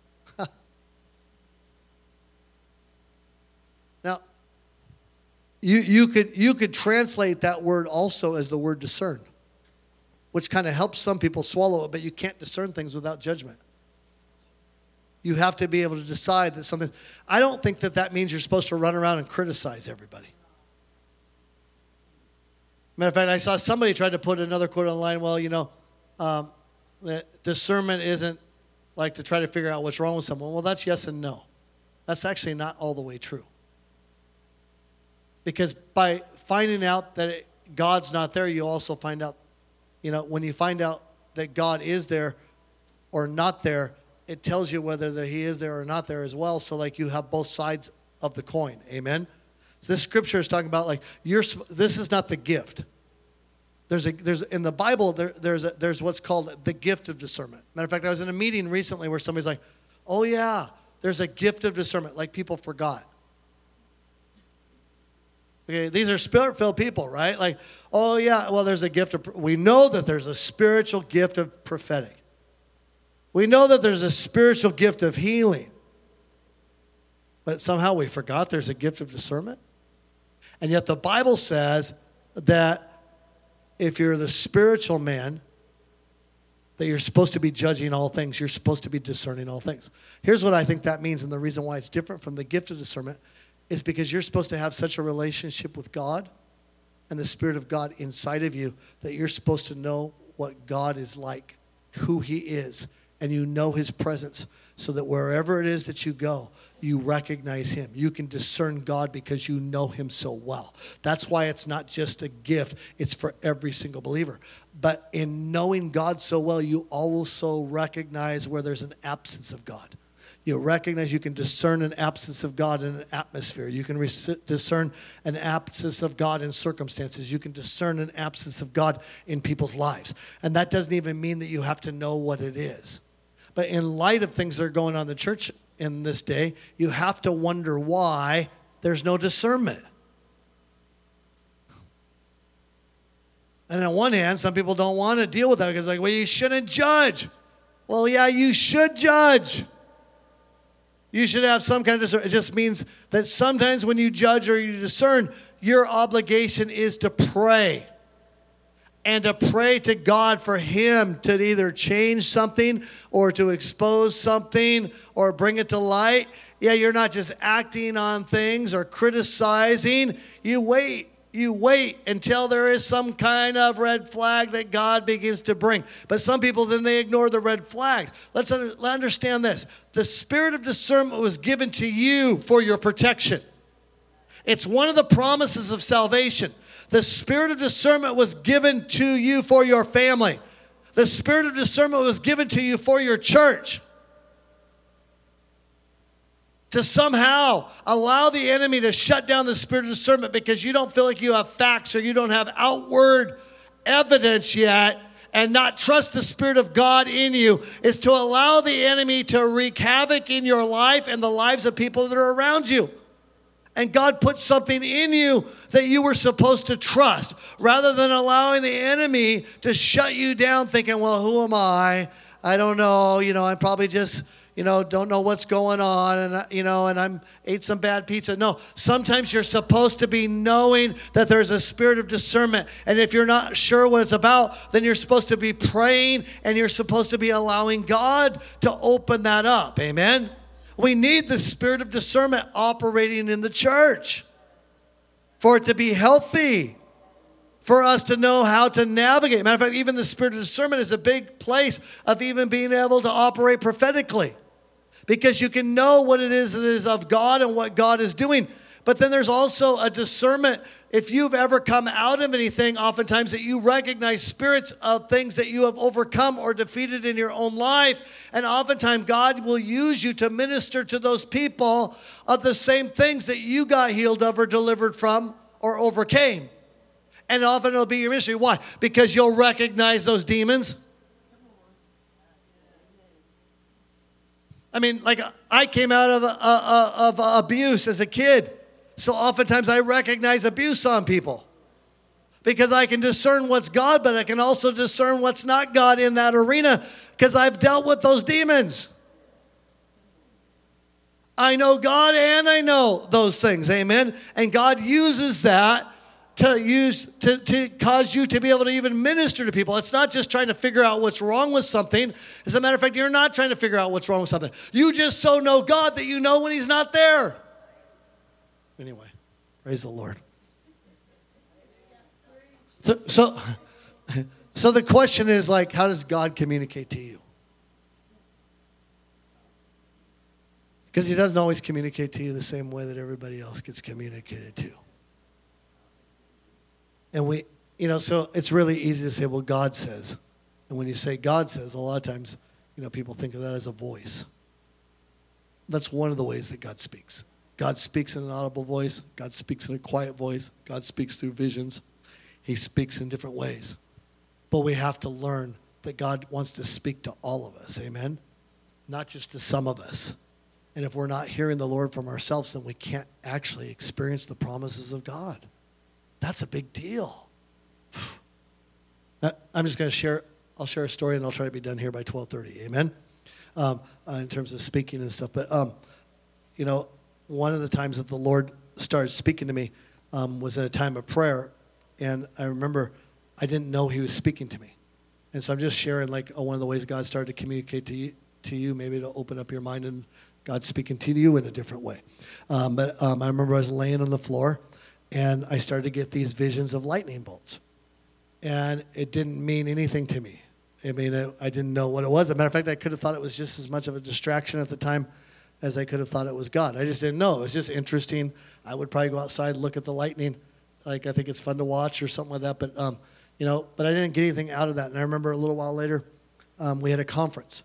Now, you could translate that word also as the word discern, which kind of helps some people swallow it, but you can't discern things without judgment. You have to be able to decide that something. I don't think that means you're supposed to run around and criticize everybody. Matter of fact, I saw somebody try to put another quote online. Well, that discernment isn't like to try to figure out what's wrong with someone. Well, that's yes and no. That's actually not all the way true. Because by finding out that God's not there, you also find out, when you find out that God is there or not there, it tells you whether he is there or not there as well. So like you have both sides of the coin. Amen? So this scripture is talking about like this is not the gift. There's in the Bible there's what's called the gift of discernment. Matter of fact, I was in a meeting recently where somebody's like, "Oh yeah, there's a gift of discernment," like people forgot. Okay, these are spirit-filled people, right? Like, oh yeah, well there's a gift of. We know that there's a spiritual gift of prophetic. We know that there's a spiritual gift of healing. But somehow we forgot there's a gift of discernment. And yet the Bible says that if you're the spiritual man, that you're supposed to be judging all things. You're supposed to be discerning all things. Here's what I think that means, and the reason why it's different from the gift of discernment is because you're supposed to have such a relationship with God and the Spirit of God inside of you that you're supposed to know what God is like, who he is, and you know his presence so that wherever it is that you go, you recognize him. You can discern God because you know him so well. That's why it's not just a gift. It's for every single believer. But in knowing God so well, you also recognize where there's an absence of God. You recognize you can discern an absence of God in an atmosphere. You can discern an absence of God in circumstances. You can discern an absence of God in people's lives. And that doesn't even mean that you have to know what it is. But in light of things that are going on in the church in this day, you have to wonder why there's no discernment. And on one hand, some people don't want to deal with that because like, well, you shouldn't judge. Well, yeah, you should judge. You should have some kind of discernment. It just means that sometimes when you judge or you discern, your obligation is to pray. And to pray to God for him to either change something or to expose something or bring it to light. Yeah, you're not just acting on things or criticizing. You wait until there is some kind of red flag that God begins to bring. But some people, then they ignore the red flags. Let's understand this. The spirit of discernment was given to you for your protection. It's one of the promises of salvation. The spirit of discernment was given to you for your family. The spirit of discernment was given to you for your church. To somehow allow the enemy to shut down the spirit of discernment because you don't feel like you have facts or you don't have outward evidence yet. and not trust the Spirit of God in you is to allow the enemy to wreak havoc in your life and the lives of people that are around you. And God put something in you that you were supposed to trust, rather than allowing the enemy to shut you down thinking, well, who am I? I don't know. I probably just, don't know what's going on. And I'm ate some bad pizza. No, sometimes you're supposed to be knowing that there's a spirit of discernment. And if you're not sure what it's about, then you're supposed to be praying and you're supposed to be allowing God to open that up. Amen? We need the spirit of discernment operating in the church for it to be healthy, for us to know how to navigate. Matter of fact, even the spirit of discernment is a big place of even being able to operate prophetically, because you can know what it is that is of God and what God is doing. But then there's also a discernment. If you've ever come out of anything, oftentimes that you recognize spirits of things that you have overcome or defeated in your own life. And oftentimes God will use you to minister to those people of the same things that you got healed of or delivered from or overcame. And often it'll be your ministry. Why? Because you'll recognize those demons. I mean, like I came out of abuse as a kid. So oftentimes I recognize abuse on people because I can discern what's God, but I can also discern what's not God in that arena because I've dealt with those demons. I know God and I know those things, amen? And God uses that to cause you to be able to even minister to people. It's not just trying to figure out what's wrong with something. As a matter of fact, you're not trying to figure out what's wrong with something. You just so know God that you know when He's not there. Anyway, praise the Lord. So the question is like, how does God communicate to you? Because He doesn't always communicate to you the same way that everybody else gets communicated to. And so it's really easy to say, well, God says. And when you say God says, a lot of times, people think of that as a voice. That's one of the ways that God speaks. God speaks in an audible voice. God speaks in a quiet voice. God speaks through visions. He speaks in different ways. But we have to learn that God wants to speak to all of us, amen? Not just to some of us. And if we're not hearing the Lord from ourselves, then we can't actually experience the promises of God. That's a big deal. I'm just going to share, I'll share a story and I'll try to be done here by 12:30, amen? In terms of speaking and stuff. But, one of the times that the Lord started speaking to me was in a time of prayer. And I remember I didn't know He was speaking to me. And so I'm just sharing like one of the ways God started to communicate to you, maybe to open up your mind and God speaking to you in a different way. But I remember I was laying on the floor and I started to get these visions of lightning bolts. And it didn't mean anything to me. I mean, I didn't know what it was. As a matter of fact, I could have thought it was just as much of a distraction at the time as I could have thought it was God. I just didn't know. It was just interesting. I would probably go outside and look at the lightning. Like, I think it's fun to watch or something like that. But, but I didn't get anything out of that. And I remember a little while later, we had a conference.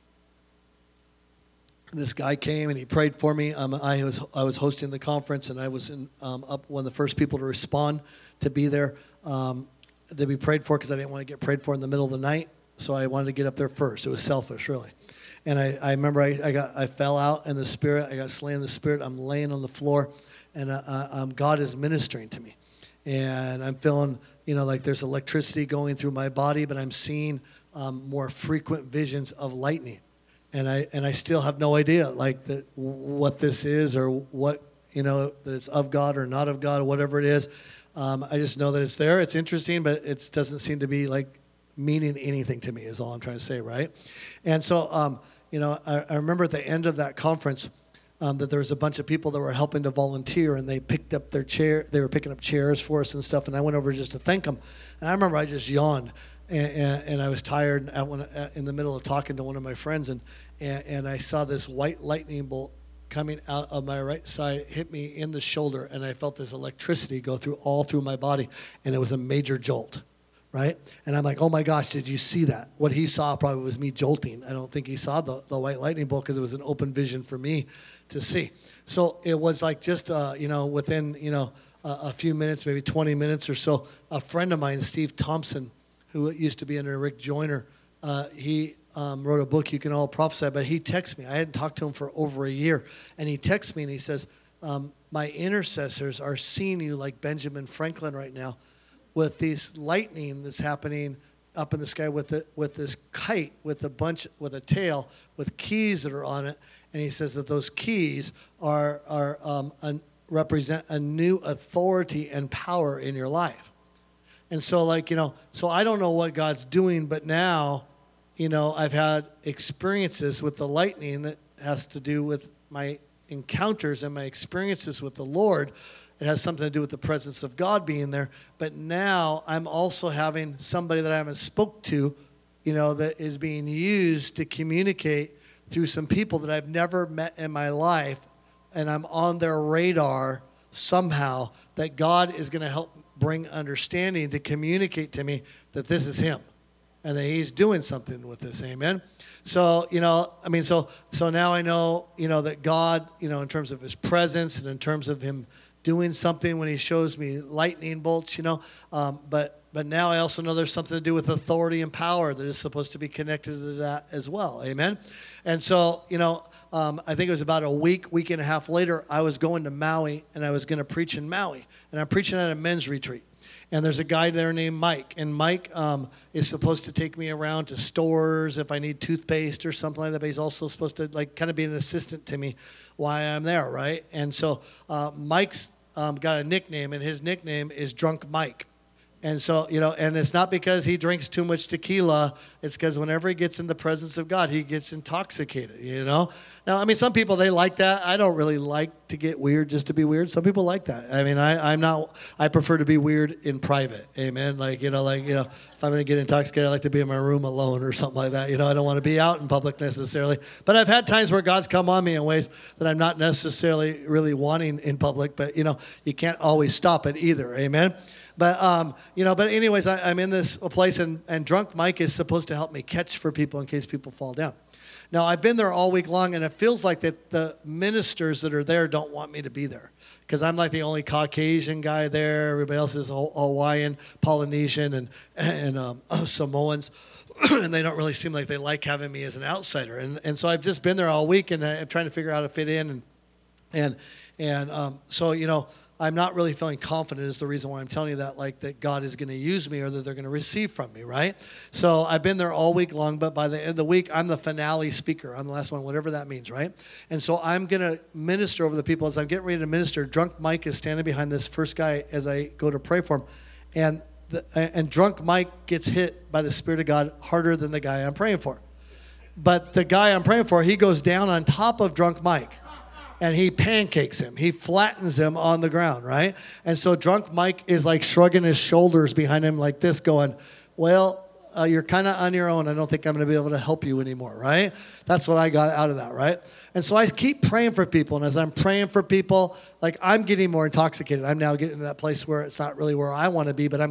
This guy came and he prayed for me. I was hosting the conference, and I was up one of the first people to respond to be there to be prayed for because I didn't want to get prayed for in the middle of the night. So I wanted to get up there first. It was selfish, really. And I remember I fell out in the Spirit. I got slain in the Spirit. I'm laying on the floor, and God is ministering to me. And I'm feeling, like there's electricity going through my body, but I'm seeing more frequent visions of lightning. And I still have no idea, what this is or what, that it's of God or not of God or whatever it is. I just know that it's there. It's interesting, but it doesn't seem to be, meaning anything to me is all I'm trying to say, right? And so, I remember at the end of that conference that there was a bunch of people that were helping to volunteer, and they picked up their chair. They were picking up chairs for us and stuff, and I went over just to thank them. And I remember I just yawned, and I was tired in the middle of talking to one of my friends, and I saw this white lightning bolt coming out of my right side, hit me in the shoulder, and I felt this electricity go all through my body, and it was a major jolt. Right? And I'm like, oh my gosh, did you see that? What he saw probably was me jolting. I don't think he saw the white lightning bolt because it was an open vision for me to see. So it was just, within, a few minutes, maybe 20 minutes or so, a friend of mine, Steve Thompson, who used to be under Rick Joyner, he wrote a book, You Can All Prophesy, but he texted me. I hadn't talked to him for over a year. And he texts me and he says, my intercessors are seeing you like Benjamin Franklin right now with these lightning that's happening up in the sky with this kite with a tail with keys that are on it. And he says that those keys represent a new authority and power in your life. And so so I don't know what God's doing, but now, I've had experiences with the lightning that has to do with my encounters and my experiences with the Lord. It has something to do with the presence of God being there. But now I'm also having somebody that I haven't spoke to, that is being used to communicate through some people that I've never met in my life, and I'm on their radar somehow, that God is going to help bring understanding to communicate to me that this is him and that he's doing something with this. Amen. So, so now I know, that God, in terms of his presence and in terms of him doing something when he shows me lightning bolts, but now I also know there's something to do with authority and power that is supposed to be connected to that as well. Amen. And so, I think it was about a week and a half later, I was going to Maui, and I was going to preach in Maui. And I'm preaching at a men's retreat. And there's a guy there named Mike. And Mike is supposed to take me around to stores if I need toothpaste or something like that. But he's also supposed to kind of be an assistant to me while I'm there, right? And so Mike's got a nickname, and his nickname is Drunk Mike. And so, and it's not because he drinks too much tequila. It's because whenever he gets in the presence of God, he gets intoxicated, Now, some people, they like that. I don't really like to get weird just to be weird. Some people like that. I prefer to be weird in private. Amen. If I'm going to get intoxicated, I like to be in my room alone or something like that. I don't want to be out in public necessarily. But I've had times where God's come on me in ways that I'm not necessarily really wanting in public. But, you can't always stop it either. Amen. But, but anyways, I'm in this place, and Drunk Mike is supposed to help me catch for people in case people fall down. Now, I've been there all week long, and it feels like that the ministers that are there don't want me to be there because I'm like the only Caucasian guy there. Everybody else is Hawaiian, Polynesian, and Samoans, and they don't really seem like they like having me as an outsider. And so I've just been there all week, and I'm trying to figure out how to fit in. So, I'm not really feeling confident is the reason why I'm telling you that, that God is going to use me or that they're going to receive from me, right? So I've been there all week long, but by the end of the week, I'm the finale speaker. I'm the last one, whatever that means, right? And so I'm going to minister over the people. As I'm getting ready to minister, Drunk Mike is standing behind this first guy as I go to pray for him. And Drunk Mike gets hit by the Spirit of God harder than the guy I'm praying for. But the guy I'm praying for, he goes down on top of Drunk Mike. And he pancakes him. He flattens him on the ground, right? And so Drunk Mike is shrugging his shoulders behind him like this going, well, you're kind of on your own. I don't think I'm going to be able to help you anymore, right? That's what I got out of that, right? And so I keep praying for people. And as I'm praying for people, I'm getting more intoxicated. I'm now getting to that place where it's not really where I want to be, but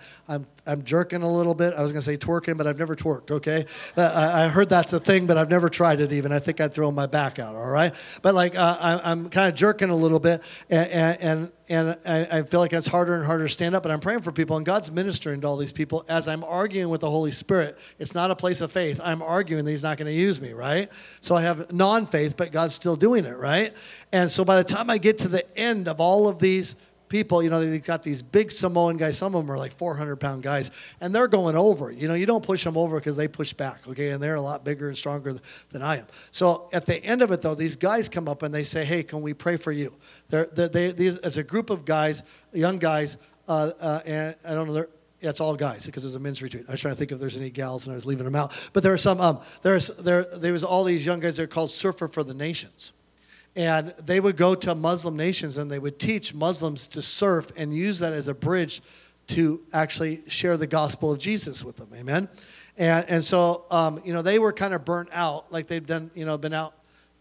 I'm jerking a little bit. I was going to say twerking, but I've never twerked, okay? I heard that's a thing, but I've never tried it even. I think I'd throw my back out, all right? But I'm kind of jerking a little bit, and I feel like it's harder and harder to stand up, and I'm praying for people, and God's ministering to all these people as I'm arguing with the Holy Spirit. It's not a place of faith. I'm arguing that he's not going to use me, right? So I have non-faith, but God's still doing it, right? And so by the time I get to the end of all of these people, they've got these big Samoan guys. Some of them are 400-pound guys, and they're going over. You don't push them over because they push back, okay? And they're a lot bigger and stronger than I am. So at the end of it, though, these guys come up and they say, hey, can we pray for you? It's a group of guys, young guys, and I don't know, it's all guys because there's a men's retreat. I was trying to think if there's any gals, and I was leaving them out. But there are some, there was all these young guys that are called Surfer for the Nations. And they would go to Muslim nations and they would teach Muslims to surf and use that as a bridge to actually share the gospel of Jesus with them. Amen. And so, they were kind of burnt out, they've done, been out,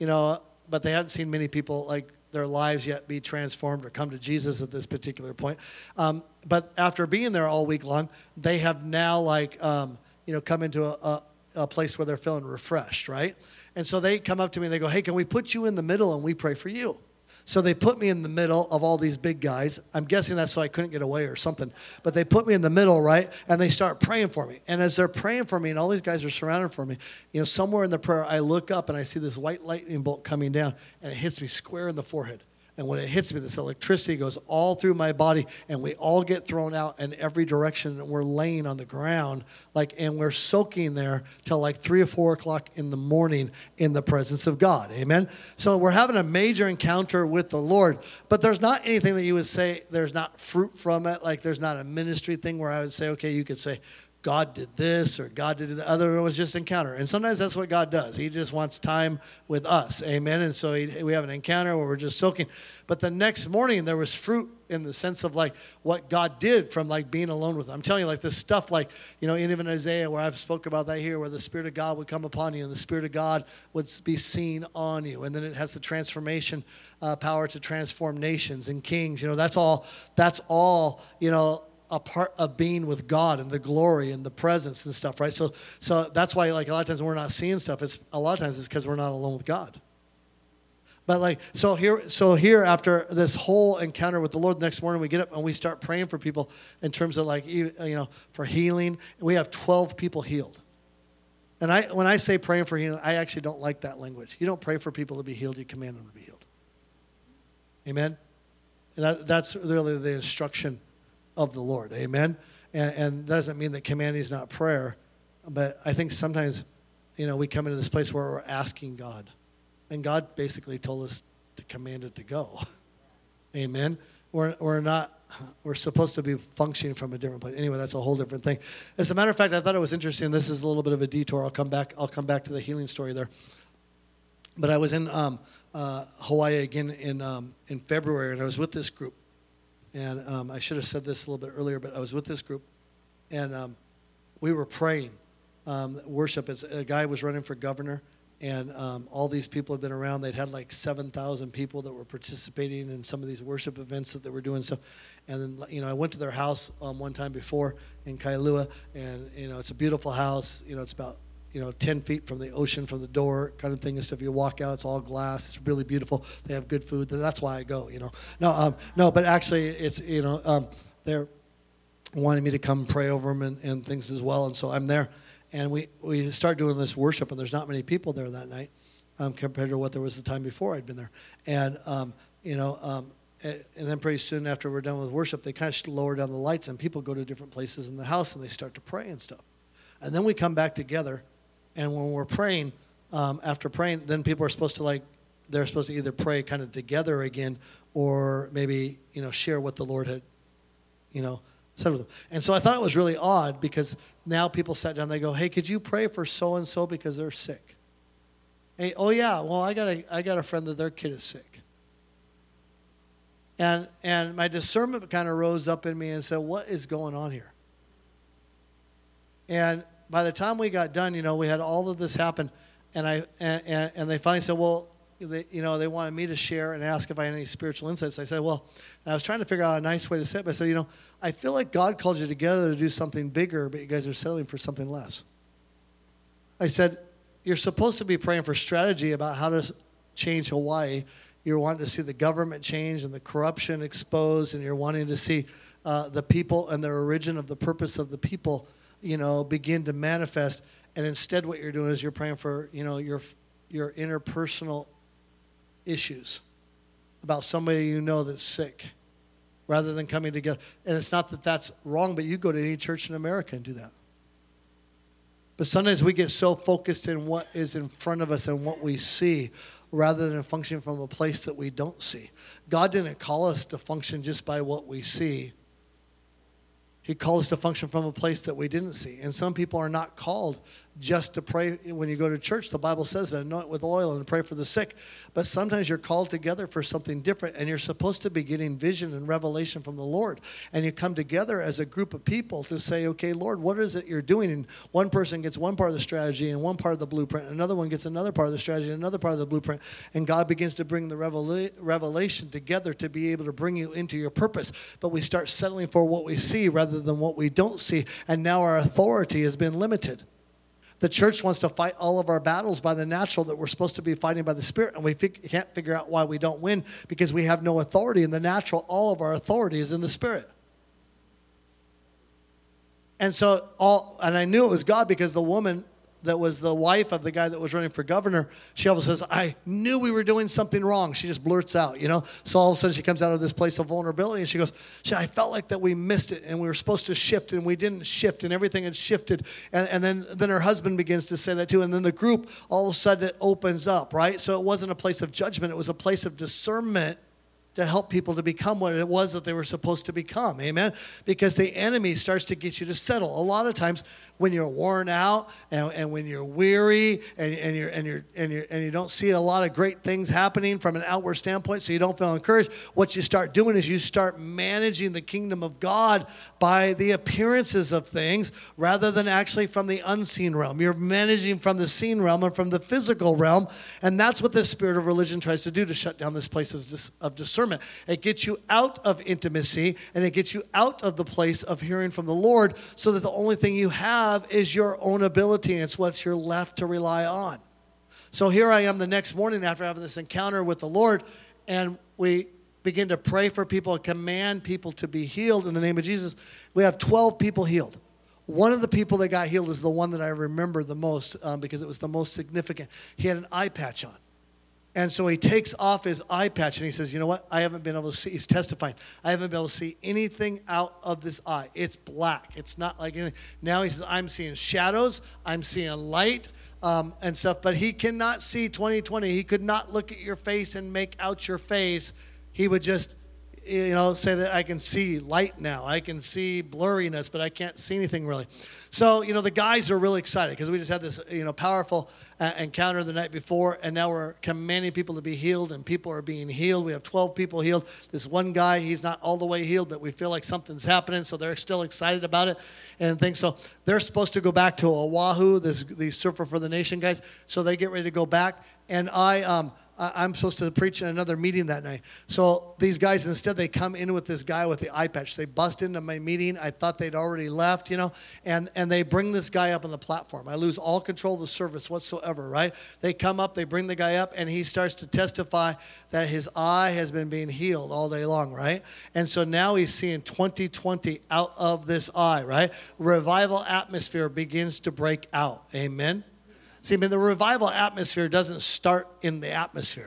but they hadn't seen many people their lives yet be transformed or come to Jesus at this particular point. But after being there all week long, they have now come into a place where they're feeling refreshed, right? And so they come up to me and they go, hey, can we put you in the middle and we pray for you? So they put me in the middle of all these big guys. I'm guessing that's so I couldn't get away or something. But they put me in the middle, right? And they start praying for me. And as they're praying for me and all these guys are surrounded for me, somewhere in the prayer, I look up and I see this white lightning bolt coming down, and it hits me square in the forehead. And when it hits me, this electricity goes all through my body, and we all get thrown out in every direction, and we're laying on the ground, and we're soaking there till like 3 or 4 o'clock in the morning in the presence of God. Amen? So we're having a major encounter with the Lord, but there's not anything that you would say there's not fruit from it. Like there's not a ministry thing where I would say, okay, you could say, God did this or God did the other. It was just encounter. And sometimes that's what God does. He just wants time with us. Amen. And so we have an encounter where we're just soaking. But the next morning there was fruit in the sense of like what God did from like being alone with him. I'm telling you, like this stuff, like, even Isaiah, where I've spoke about that here, where the Spirit of God would come upon you and the Spirit of God would be seen on you. And then it has the transformation power to transform nations and kings. That's all, a part of being with God and the glory and the presence and stuff, right? So that's why, like, a lot of times when we're not seeing stuff, it's because we're not alone with God. But so here after this whole encounter with the Lord, the next morning we get up and we start praying for people in terms of for healing. We have 12 people healed. And when I say praying for healing, I actually don't like that language. You don't pray for people to be healed, you command them to be healed. Amen? And that's really the instruction of the Lord. Amen? And that doesn't mean that commanding is not prayer, but I think sometimes, we come into this place where we're asking God, and God basically told us to command it to go. Amen? We're supposed to be functioning from a different place. Anyway, that's a whole different thing. As a matter of fact, I thought it was interesting. This is a little bit of a detour. I'll come back to the healing story there. But I was in Hawaii again in February, and I was with this group. And I should have said this a little bit earlier, but I was with this group, and we were praying. Worship, a guy was running for governor, and all these people had been around. They'd had like 7,000 people that were participating in some of these worship events that they were doing. So, and then, I went to their house one time before in Kailua, and, it's a beautiful house. It's about 10 feet from the ocean, from the door kind of thing and stuff. You walk out, it's all glass. It's really beautiful. They have good food. That's why I go, No, but actually it's, they're wanting me to come pray over them and things as well. And so I'm there. And we start doing this worship, and there's not many people there that night compared to what there was the time before I'd been there. And, and then pretty soon after we're done with worship, they kind of lower down the lights, and people go to different places in the house, and they start to pray and stuff. And then we come back together. And when we're praying, after praying, then people are supposed to they're supposed to either pray kind of together again, or maybe, share what the Lord had, said with them. And so I thought it was really odd because now people sat down, they go, hey, could you pray for so-and-so because they're sick? Hey, oh yeah, well, I got a friend that their kid is sick. And my discernment kind of rose up in me and said, what is going on here? And by the time we got done, we had all of this happen, and they finally said, well, they wanted me to share and ask if I had any spiritual insights. I said, well, and I was trying to figure out a nice way to say it, but I said, I feel like God called you together to do something bigger, but you guys are settling for something less. I said, you're supposed to be praying for strategy about how to change Hawaii. You're wanting to see the government change and the corruption exposed, and you're wanting to see the people and the origin of the purpose of the people begin to manifest. And instead what you're doing is you're praying for, your interpersonal issues about somebody that's sick rather than coming together. And it's not that that's wrong, but you go to any church in America and do that. But sometimes we get so focused in what is in front of us and what we see rather than functioning from a place that we don't see. God didn't call us to function just by what we see. He called us to function from a place that we didn't see. And some people are not called just to pray when you go to church. The Bible says that, anoint with oil and pray for the sick. But sometimes you're called together for something different, and you're supposed to be getting vision and revelation from the Lord. And you come together as a group of people to say, okay, Lord, what is it you're doing? And one person gets one part of the strategy and one part of the blueprint. Another one gets another part of the strategy and another part of the blueprint. And God begins to bring the revelation together to be able to bring you into your purpose. But we start settling for what we see rather than what we don't see. And now our authority has been limited. The church wants to fight all of our battles by the natural that we're supposed to be fighting by the Spirit, and we can't figure out why we don't win because we have no authority in the natural. All of our authority is in the Spirit. And I knew it was God because the woman that was the wife of the guy that was running for governor, she always says, I knew we were doing something wrong. She just blurts out, So all of a sudden she comes out of this place of vulnerability and she goes, I felt like that we missed it and we were supposed to shift and we didn't shift and everything had shifted. And then her husband begins to say that too. And then the group, all of a sudden it opens up, right? So it wasn't a place of judgment. It was a place of discernment to help people to become what it was that they were supposed to become. Amen? Because the enemy starts to get you to settle. A lot of times when you're worn out and when you're weary and you don't see a lot of great things happening from an outward standpoint, so you don't feel encouraged, what you start doing is you start managing the kingdom of God by the appearances of things rather than actually from the unseen realm. You're managing from the seen realm and from the physical realm, and that's what the spirit of religion tries to do, to shut down this place of discernment. It gets you out of intimacy and it gets you out of the place of hearing from the Lord, so that the only thing you have is your own ability, and it's what's you're left to rely on. So here I am the next morning after having this encounter with the Lord, and we begin to pray for people and command people to be healed in the name of Jesus. We have 12 people healed. One of the people that got healed is the one that I remember the most because it was the most significant. He had an eye patch on. And so he takes off his eye patch and he says, you know what? I haven't been able to see. He's testifying. I haven't been able to see anything out of this eye. It's black. It's not like anything. Now he says, I'm seeing shadows. I'm seeing light and stuff. But he cannot see 20/20. He could not look at your face and make out your face. He would just, say that I can see light now. I can see blurriness, but I can't see anything really. So, the guys are really excited because we just had this, powerful encounter the night before, and now we're commanding people to be healed, and people are being healed. We have 12 people healed. This one guy, he's not all the way healed, but we feel like something's happening, so they're still excited about it and things. So they're supposed to go back to Oahu, these Surfer for the Nation guys, so they get ready to go back, and I'm supposed to preach in another meeting that night. So these guys, instead, they come in with this guy with the eye patch. They bust into my meeting. I thought they'd already left, and they bring this guy up on the platform. I lose all control of the service whatsoever, right? They come up, they bring the guy up, and he starts to testify that his eye has been being healed all day long, right? And so now he's seeing 20/20 out of this eye, right? Revival atmosphere begins to break out. Amen? See, the revival atmosphere doesn't start in the atmosphere,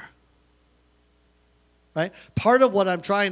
right? Part of what I'm trying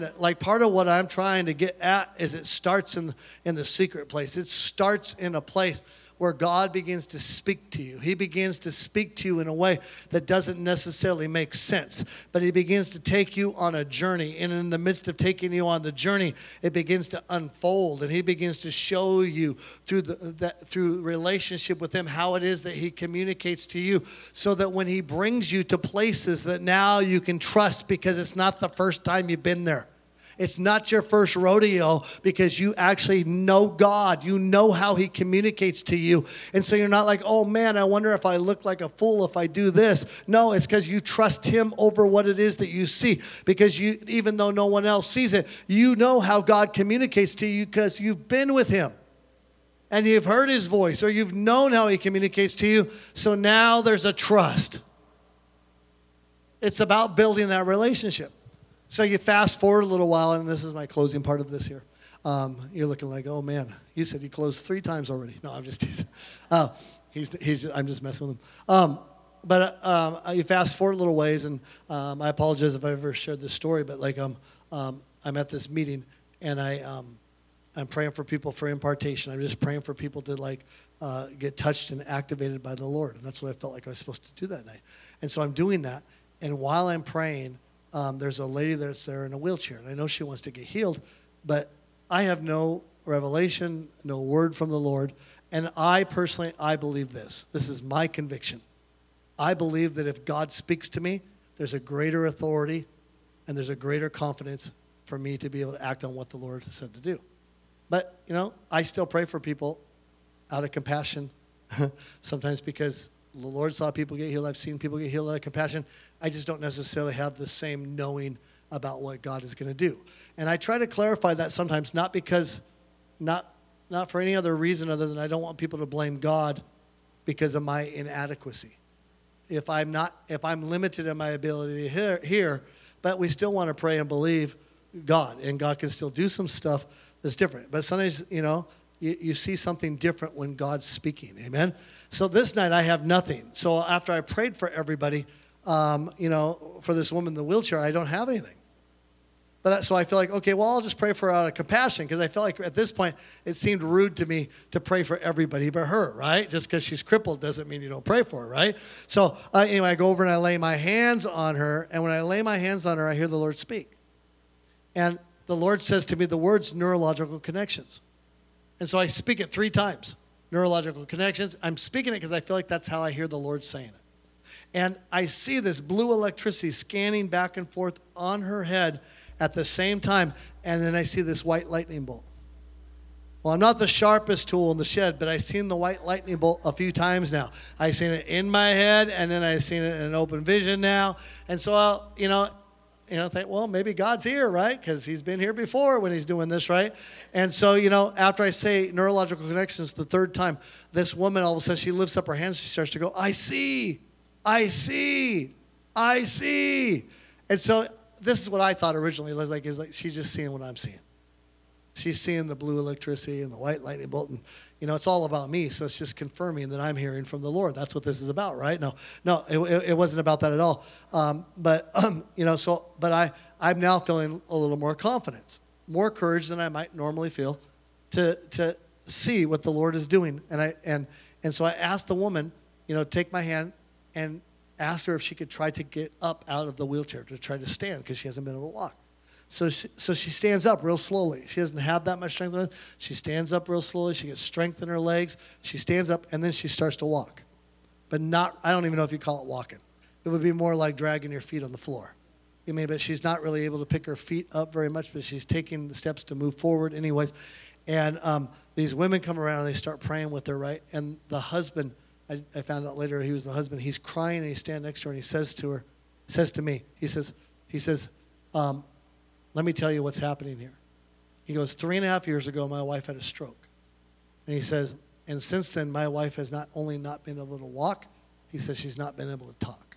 to get at is it starts in the secret place. It starts in a place where God begins to speak to you. He begins to speak to you in a way that doesn't necessarily make sense, but he begins to take you on a journey, and in the midst of taking you on the journey, it begins to unfold, and he begins to show you through relationship with him how it is that he communicates to you, so that when he brings you to places that now you can trust, because it's not the first time you've been there. It's not your first rodeo, because you actually know God. You know how he communicates to you. And so you're not like, oh man, I wonder if I look like a fool if I do this. No, it's because you trust him over what it is that you see. Because even though no one else sees it, you know how God communicates to you because you've been with him. And you've heard his voice, or you've known how he communicates to you. So now there's a trust. It's about building that relationship. So you fast forward a little while, and this is my closing part of this here. You're looking like, oh man, you said he closed 3 times already. No, I'm just teasing. I'm just messing with him. But you fast forward a little ways, and I apologize if I ever shared this story, but I'm at this meeting, and I'm praying for people for impartation. I'm just praying for people to get touched and activated by the Lord, and that's what I felt like I was supposed to do that night. And so I'm doing that, and while I'm praying, there's a lady that's there in a wheelchair, and I know she wants to get healed, but I have no revelation, no word from the Lord, and I believe this. This is my conviction. I believe that if God speaks to me, there's a greater authority and there's a greater confidence for me to be able to act on what the Lord has said to do. But, I still pray for people out of compassion, sometimes because the Lord saw people get healed. I've seen people get healed out of compassion. I just don't necessarily have the same knowing about what God is going to do. And I try to clarify that sometimes, not for any other reason other than I don't want people to blame God because of my inadequacy. If I'm limited in my ability to hear, but we still want to pray and believe God, and God can still do some stuff that's different. But sometimes, you see something different when God's speaking. Amen? So this night I have nothing. So after I prayed for everybody, for this woman in the wheelchair, I don't have anything. So I feel like, okay, well, I'll just pray for her out of compassion, because I feel like at this point it seemed rude to me to pray for everybody but her, right? Just because she's crippled doesn't mean you don't pray for her, right? So anyway, I go over and I lay my hands on her, and when I lay my hands on her, I hear the Lord speak. And the Lord says to me the words neurological connections. And so I speak it 3 times, neurological connections. I'm speaking it because I feel like that's how I hear the Lord saying it. And I see this blue electricity scanning back and forth on her head at the same time, and then I see this white lightning bolt. Well, I'm not the sharpest tool in the shed, but I've seen the white lightning bolt a few times now. I've seen it in my head, and then I've seen it in an open vision now. And so I'll, think, well, maybe God's here, right? Because he's been here before when he's doing this, right? And so, after I say neurological connections the 3rd time, this woman, all of a sudden, she lifts up her hands. She starts to go, I see, I see, I see. And so this is what I thought originally was like, she's just seeing what I'm seeing. She's seeing the blue electricity and the white lightning bolt, and it's all about me. So it's just confirming that I'm hearing from the Lord. That's what this is about, right? No, it wasn't about that at all. But I'm now feeling a little more confidence, more courage than I might normally feel, to see what the Lord is doing. And so I asked the woman, take my hand and asked her if she could try to get up out of the wheelchair to try to stand, because she hasn't been able to walk. So she stands up real slowly. She doesn't have that much strength. She stands up real slowly. She gets strength in her legs. She stands up, and then she starts to walk. But I don't even know if you call it walking. It would be more like dragging your feet on the floor. But she's not really able to pick her feet up very much, but she's taking the steps to move forward anyways. And these women come around, and they start praying with her, right? And the husband, I found out later he was the husband. He's crying, and he's standing next to her, and he says to me, he says, let me tell you what's happening here. He goes, 3.5 years ago, my wife had a stroke. And he says, and since then, my wife has not only not been able to walk, he says she's not been able to talk.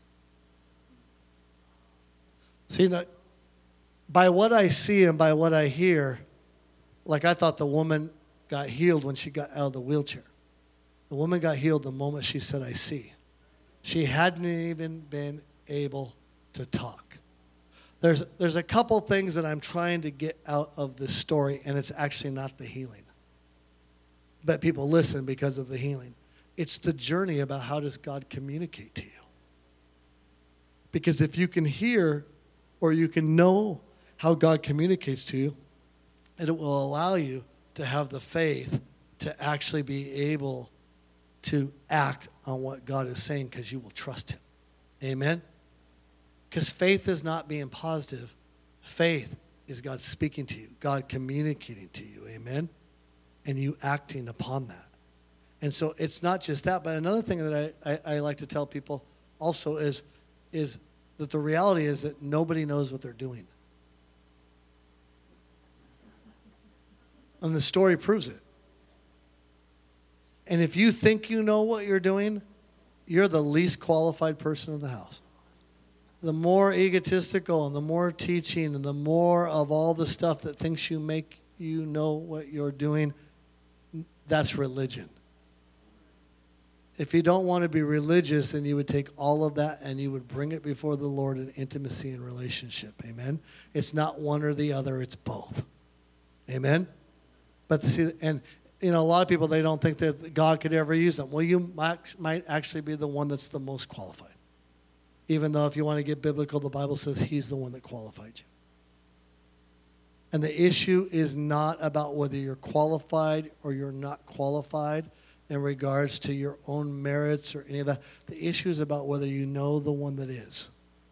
See, by what I see and by what I hear, like I thought the woman got healed when she got out of the wheelchair. The woman got healed the moment she said, I see. She hadn't even been able to talk. There's a couple things that I'm trying to get out of this story, and it's actually not the healing. But people listen because of the healing. It's the journey about how does God communicate to you. Because if you can hear or you can know how God communicates to you, it will allow you to have the faith to actually be able to act on what God is saying, because you will trust him. Amen? Because faith is not being positive. Faith is God speaking to you, God communicating to you. Amen? And you acting upon that. And so it's not just that, but another thing that I like to tell people also is that the reality is that nobody knows what they're doing. And the story proves it. And if you think you know what you're doing, you're the least qualified person in the house. The more egotistical and the more teaching and the more of all the stuff that thinks you make you know what you're doing, that's religion. If you don't want to be religious, then you would take all of that and you would bring it before the Lord in intimacy and relationship. Amen? It's not one or the other, it's both. Amen? But see, and a lot of people, they don't think that God could ever use them. Well, you might actually be the one that's the most qualified. Even though if you want to get biblical, the Bible says he's the one that qualified you. And the issue is not about whether you're qualified or you're not qualified in regards to your own merits or any of that. The issue is about whether you know the one that is.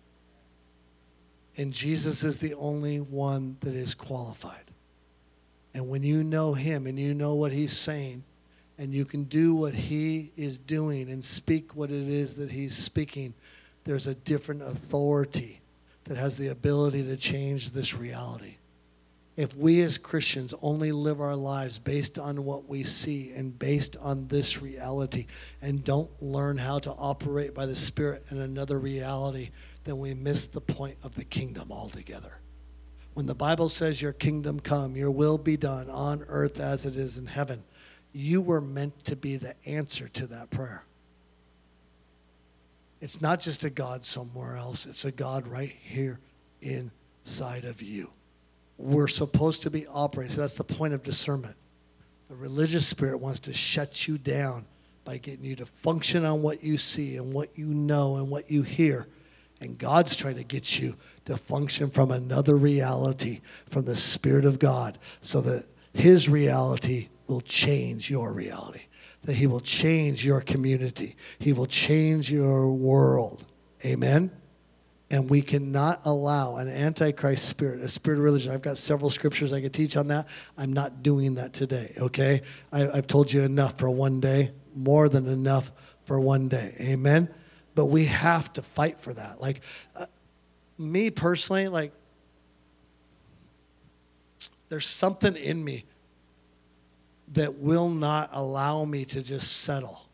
And Jesus is the only one that is qualified. And when you know him and you know what he's saying, and you can do what he is doing and speak what it is that he's speaking, there's a different authority that has the ability to change this reality. If we as Christians only live our lives based on what we see and based on this reality and don't learn how to operate by the Spirit in another reality, then we miss the point of the kingdom altogether. When the Bible says your kingdom come, your will be done on earth as it is in heaven, you were meant to be the answer to that prayer. It's not just a God somewhere else. It's a God right here inside of you. We're supposed to be operating. So that's the point of discernment. The religious spirit wants to shut you down by getting you to function on what you see and what you know and what you hear. And God's trying to get you to function from another reality, from the Spirit of God, so that his reality will change your reality, that he will change your community. He will change your world. Amen? And we cannot allow an antichrist spirit, a spirit of religion. I've got several scriptures I could teach on that. I'm not doing that today, okay? I've told you enough for one day, more than enough for one day. Amen? But we have to fight for that. Like, me personally, like, there's something in me that will not allow me to just settle.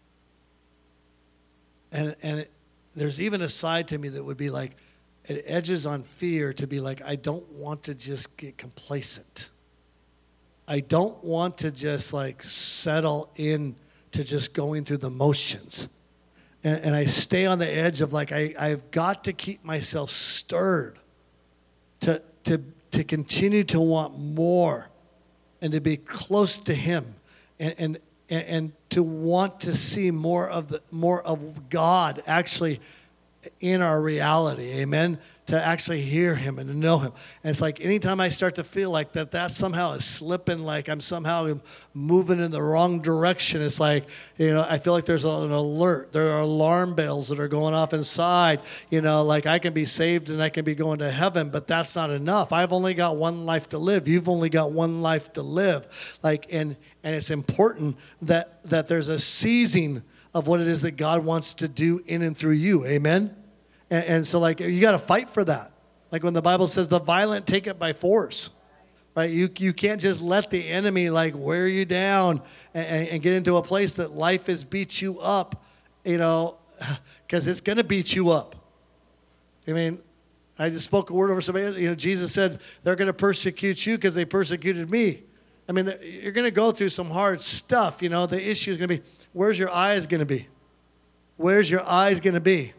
And there's even a side to me that would be like, it edges on fear to be like, I don't want to just get complacent. I don't want to just like settle in to just going through the motions. And I stay on the edge of like, I've got to keep myself stirred to continue to want more and to be close to him and to want to see more of God actually in our reality. Amen. To actually hear him and to know him. And it's like anytime I start to feel like that somehow is slipping, like I'm somehow moving in the wrong direction, it's like, I feel like there's an alert. There are alarm bells that are going off inside. Like I can be saved and I can be going to heaven, but that's not enough. I've only got one life to live. You've only got one life to live. And it's important that there's a seizing of what it is that God wants to do in and through you. Amen? And so, like, you got to fight for that. Like when the Bible says the violent take it by force, right? You can't just let the enemy, like, wear you down and get into a place that life has beat you up, because it's going to beat you up. I mean, I just spoke a word over somebody. Jesus said they're going to persecute you because they persecuted me. I mean, you're going to go through some hard stuff. The issue is going to be, where's your eyes going to be? Where's your eyes going to be?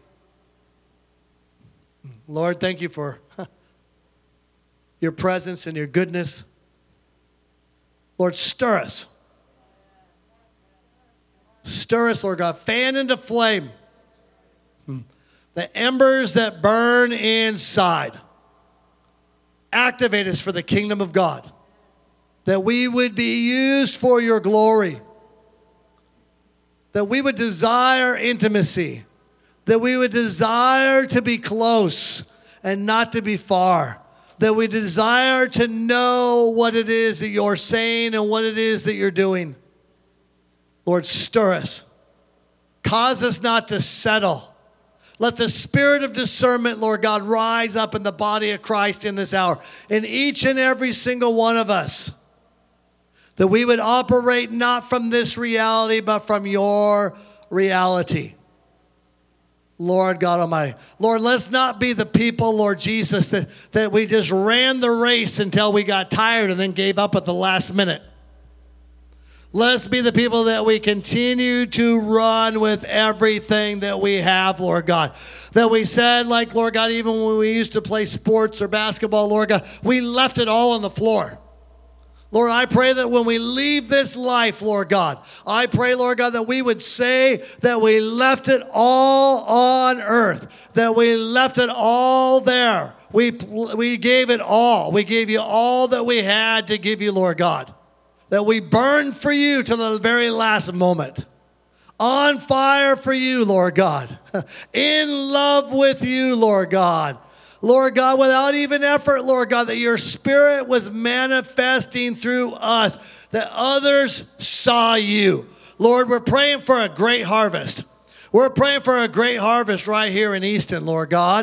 Lord, thank you for your presence and your goodness. Lord, stir us. Stir us, Lord God. Fan into flame the embers that burn inside. Activate us for the kingdom of God, that we would be used for your glory, that we would desire intimacy, that we would desire to be close and not to be far, that we desire to know what it is that you're saying and what it is that you're doing. Lord, stir us. Cause us not to settle. Let the spirit of discernment, Lord God, rise up in the body of Christ in this hour, in each and every single one of us, that we would operate not from this reality, but from your reality. Lord God Almighty. Lord, let's not be the people, Lord Jesus, that we just ran the race until we got tired and then gave up at the last minute. Let's be the people that we continue to run with everything that we have, Lord God. That we said, like, Lord God, even when we used to play sports or basketball, Lord God, we left it all on the floor. Lord, I pray that when we leave this life, Lord God, I pray, Lord God, that we would say that we left it all on earth, that we left it all there. We gave it all. We gave you all that we had to give you, Lord God, that we burned for you to the very last moment, on fire for you, Lord God, in love with you, Lord God. Lord God, without even effort, Lord God, that your spirit was manifesting through us, that others saw you. Lord, we're praying for a great harvest. We're praying for a great harvest right here in Easton, Lord God,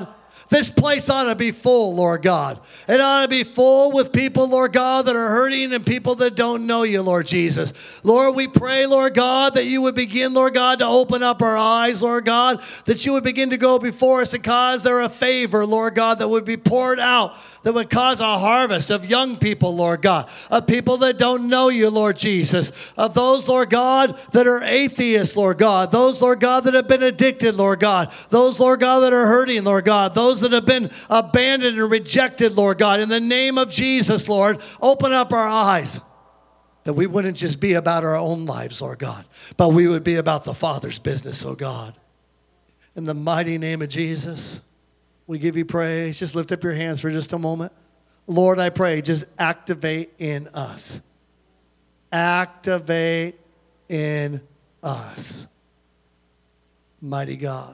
This place ought to be full, Lord God. It ought to be full with people, Lord God, that are hurting and people that don't know you, Lord Jesus. Lord, we pray, Lord God, that you would begin, Lord God, to open up our eyes, Lord God, that you would begin to go before us and cause there a favor, Lord God, that would be poured out, that would cause a harvest of young people, Lord God, of people that don't know you, Lord Jesus, of those, Lord God, that are atheists, Lord God, those, Lord God, that have been addicted, Lord God, those, Lord God, that are hurting, Lord God, those that have been abandoned and rejected, Lord God. In the name of Jesus, Lord, open up our eyes that we wouldn't just be about our own lives, Lord God, but we would be about the Father's business, oh God. In the mighty name of Jesus, we give you praise. Just lift up your hands for just a moment. Lord, I pray, just activate in us. Activate in us. Mighty God.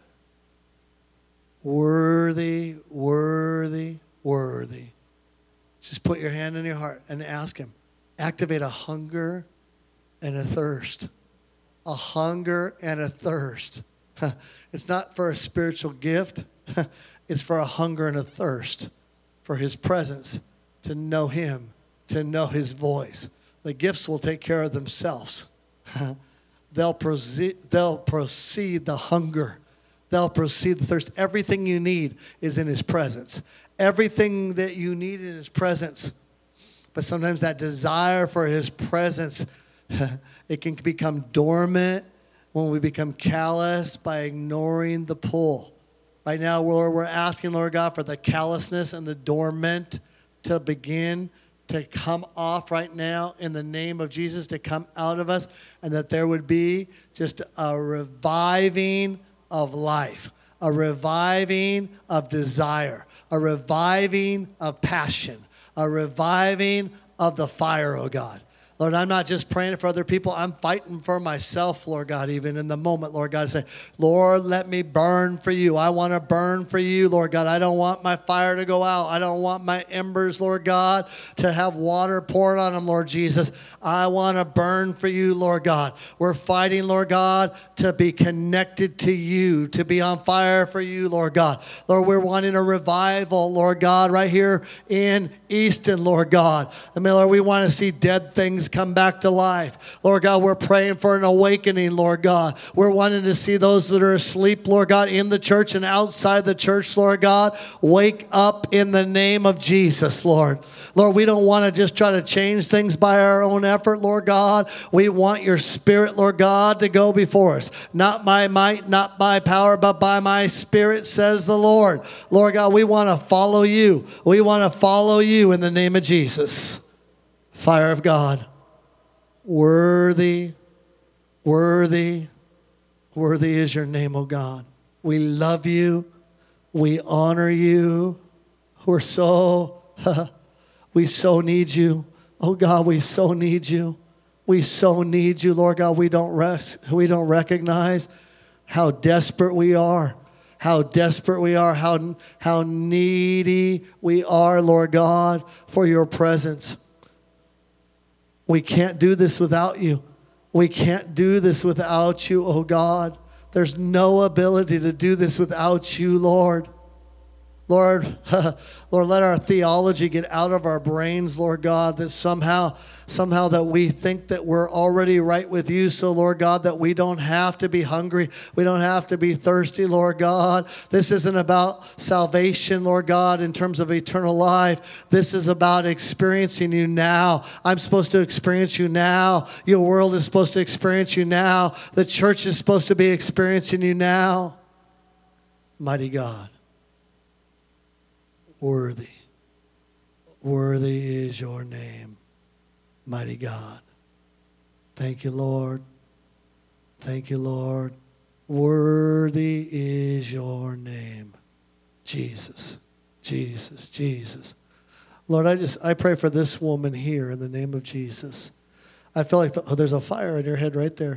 Worthy, worthy, worthy. Just put your hand in your heart and ask him. Activate a hunger and a thirst. A hunger and a thirst. It's not for a spiritual gift. It's for a hunger and a thirst for his presence, to know him, to know his voice. The gifts will take care of themselves. They'll proceed the hunger. They'll proceed the thirst. Everything you need is in his presence. Everything that you need in his presence. But sometimes that desire for his presence, it can become dormant when we become callous by ignoring the pull. Right now, Lord, we're asking, Lord God, for the callousness and the dormant to begin to come off right now in the name of Jesus, to come out of us, and that there would be just a reviving of life, a reviving of desire, a reviving of passion, a reviving of the fire, oh God. Lord, I'm not just praying for other people. I'm fighting for myself, Lord God, even in the moment, Lord God, to say, Lord, let me burn for you. I want to burn for you, Lord God. I don't want my fire to go out. I don't want my embers, Lord God, to have water poured on them, Lord Jesus. I want to burn for you, Lord God. We're fighting, Lord God, to be connected to you, to be on fire for you, Lord God. Lord, we're wanting a revival, Lord God, right here in Easton, Lord God. I mean, Lord, we want to see dead things come back to life. Lord God, we're praying for an awakening, Lord God. We're wanting to see those that are asleep, Lord God, in the church and outside the church, Lord God, wake up in the name of Jesus, Lord. Lord, we don't want to just try to change things by our own effort, Lord God. We want your spirit, Lord God, to go before us. Not by might, not by power, but by my spirit, says the Lord. Lord God, we want to follow you. We want to follow you in the name of Jesus. Fire of God. Worthy, worthy, worthy is your name, O God. We love you. We honor you. We so need you. Oh God, we so need you. We so need you, Lord God. We don't recognize how desperate we are. How desperate we are. How needy we are, Lord God, for your presence. We can't do this without you. We can't do this without you, oh God. There's no ability to do this without you, Lord. Lord, Lord, let our theology get out of our brains, Lord God, that somehow that we think that we're already right with you. So, Lord God, that we don't have to be hungry. We don't have to be thirsty, Lord God. This isn't about salvation, Lord God, in terms of eternal life. This is about experiencing you now. I'm supposed to experience you now. Your world is supposed to experience you now. The church is supposed to be experiencing you now. Mighty God. Worthy. Worthy is your name, mighty God. Thank you, Lord. Thank you, Lord. Worthy is your name. Jesus, Jesus, Jesus. Lord, I pray for this woman here in the name of Jesus. I feel like there's a fire in your head right there.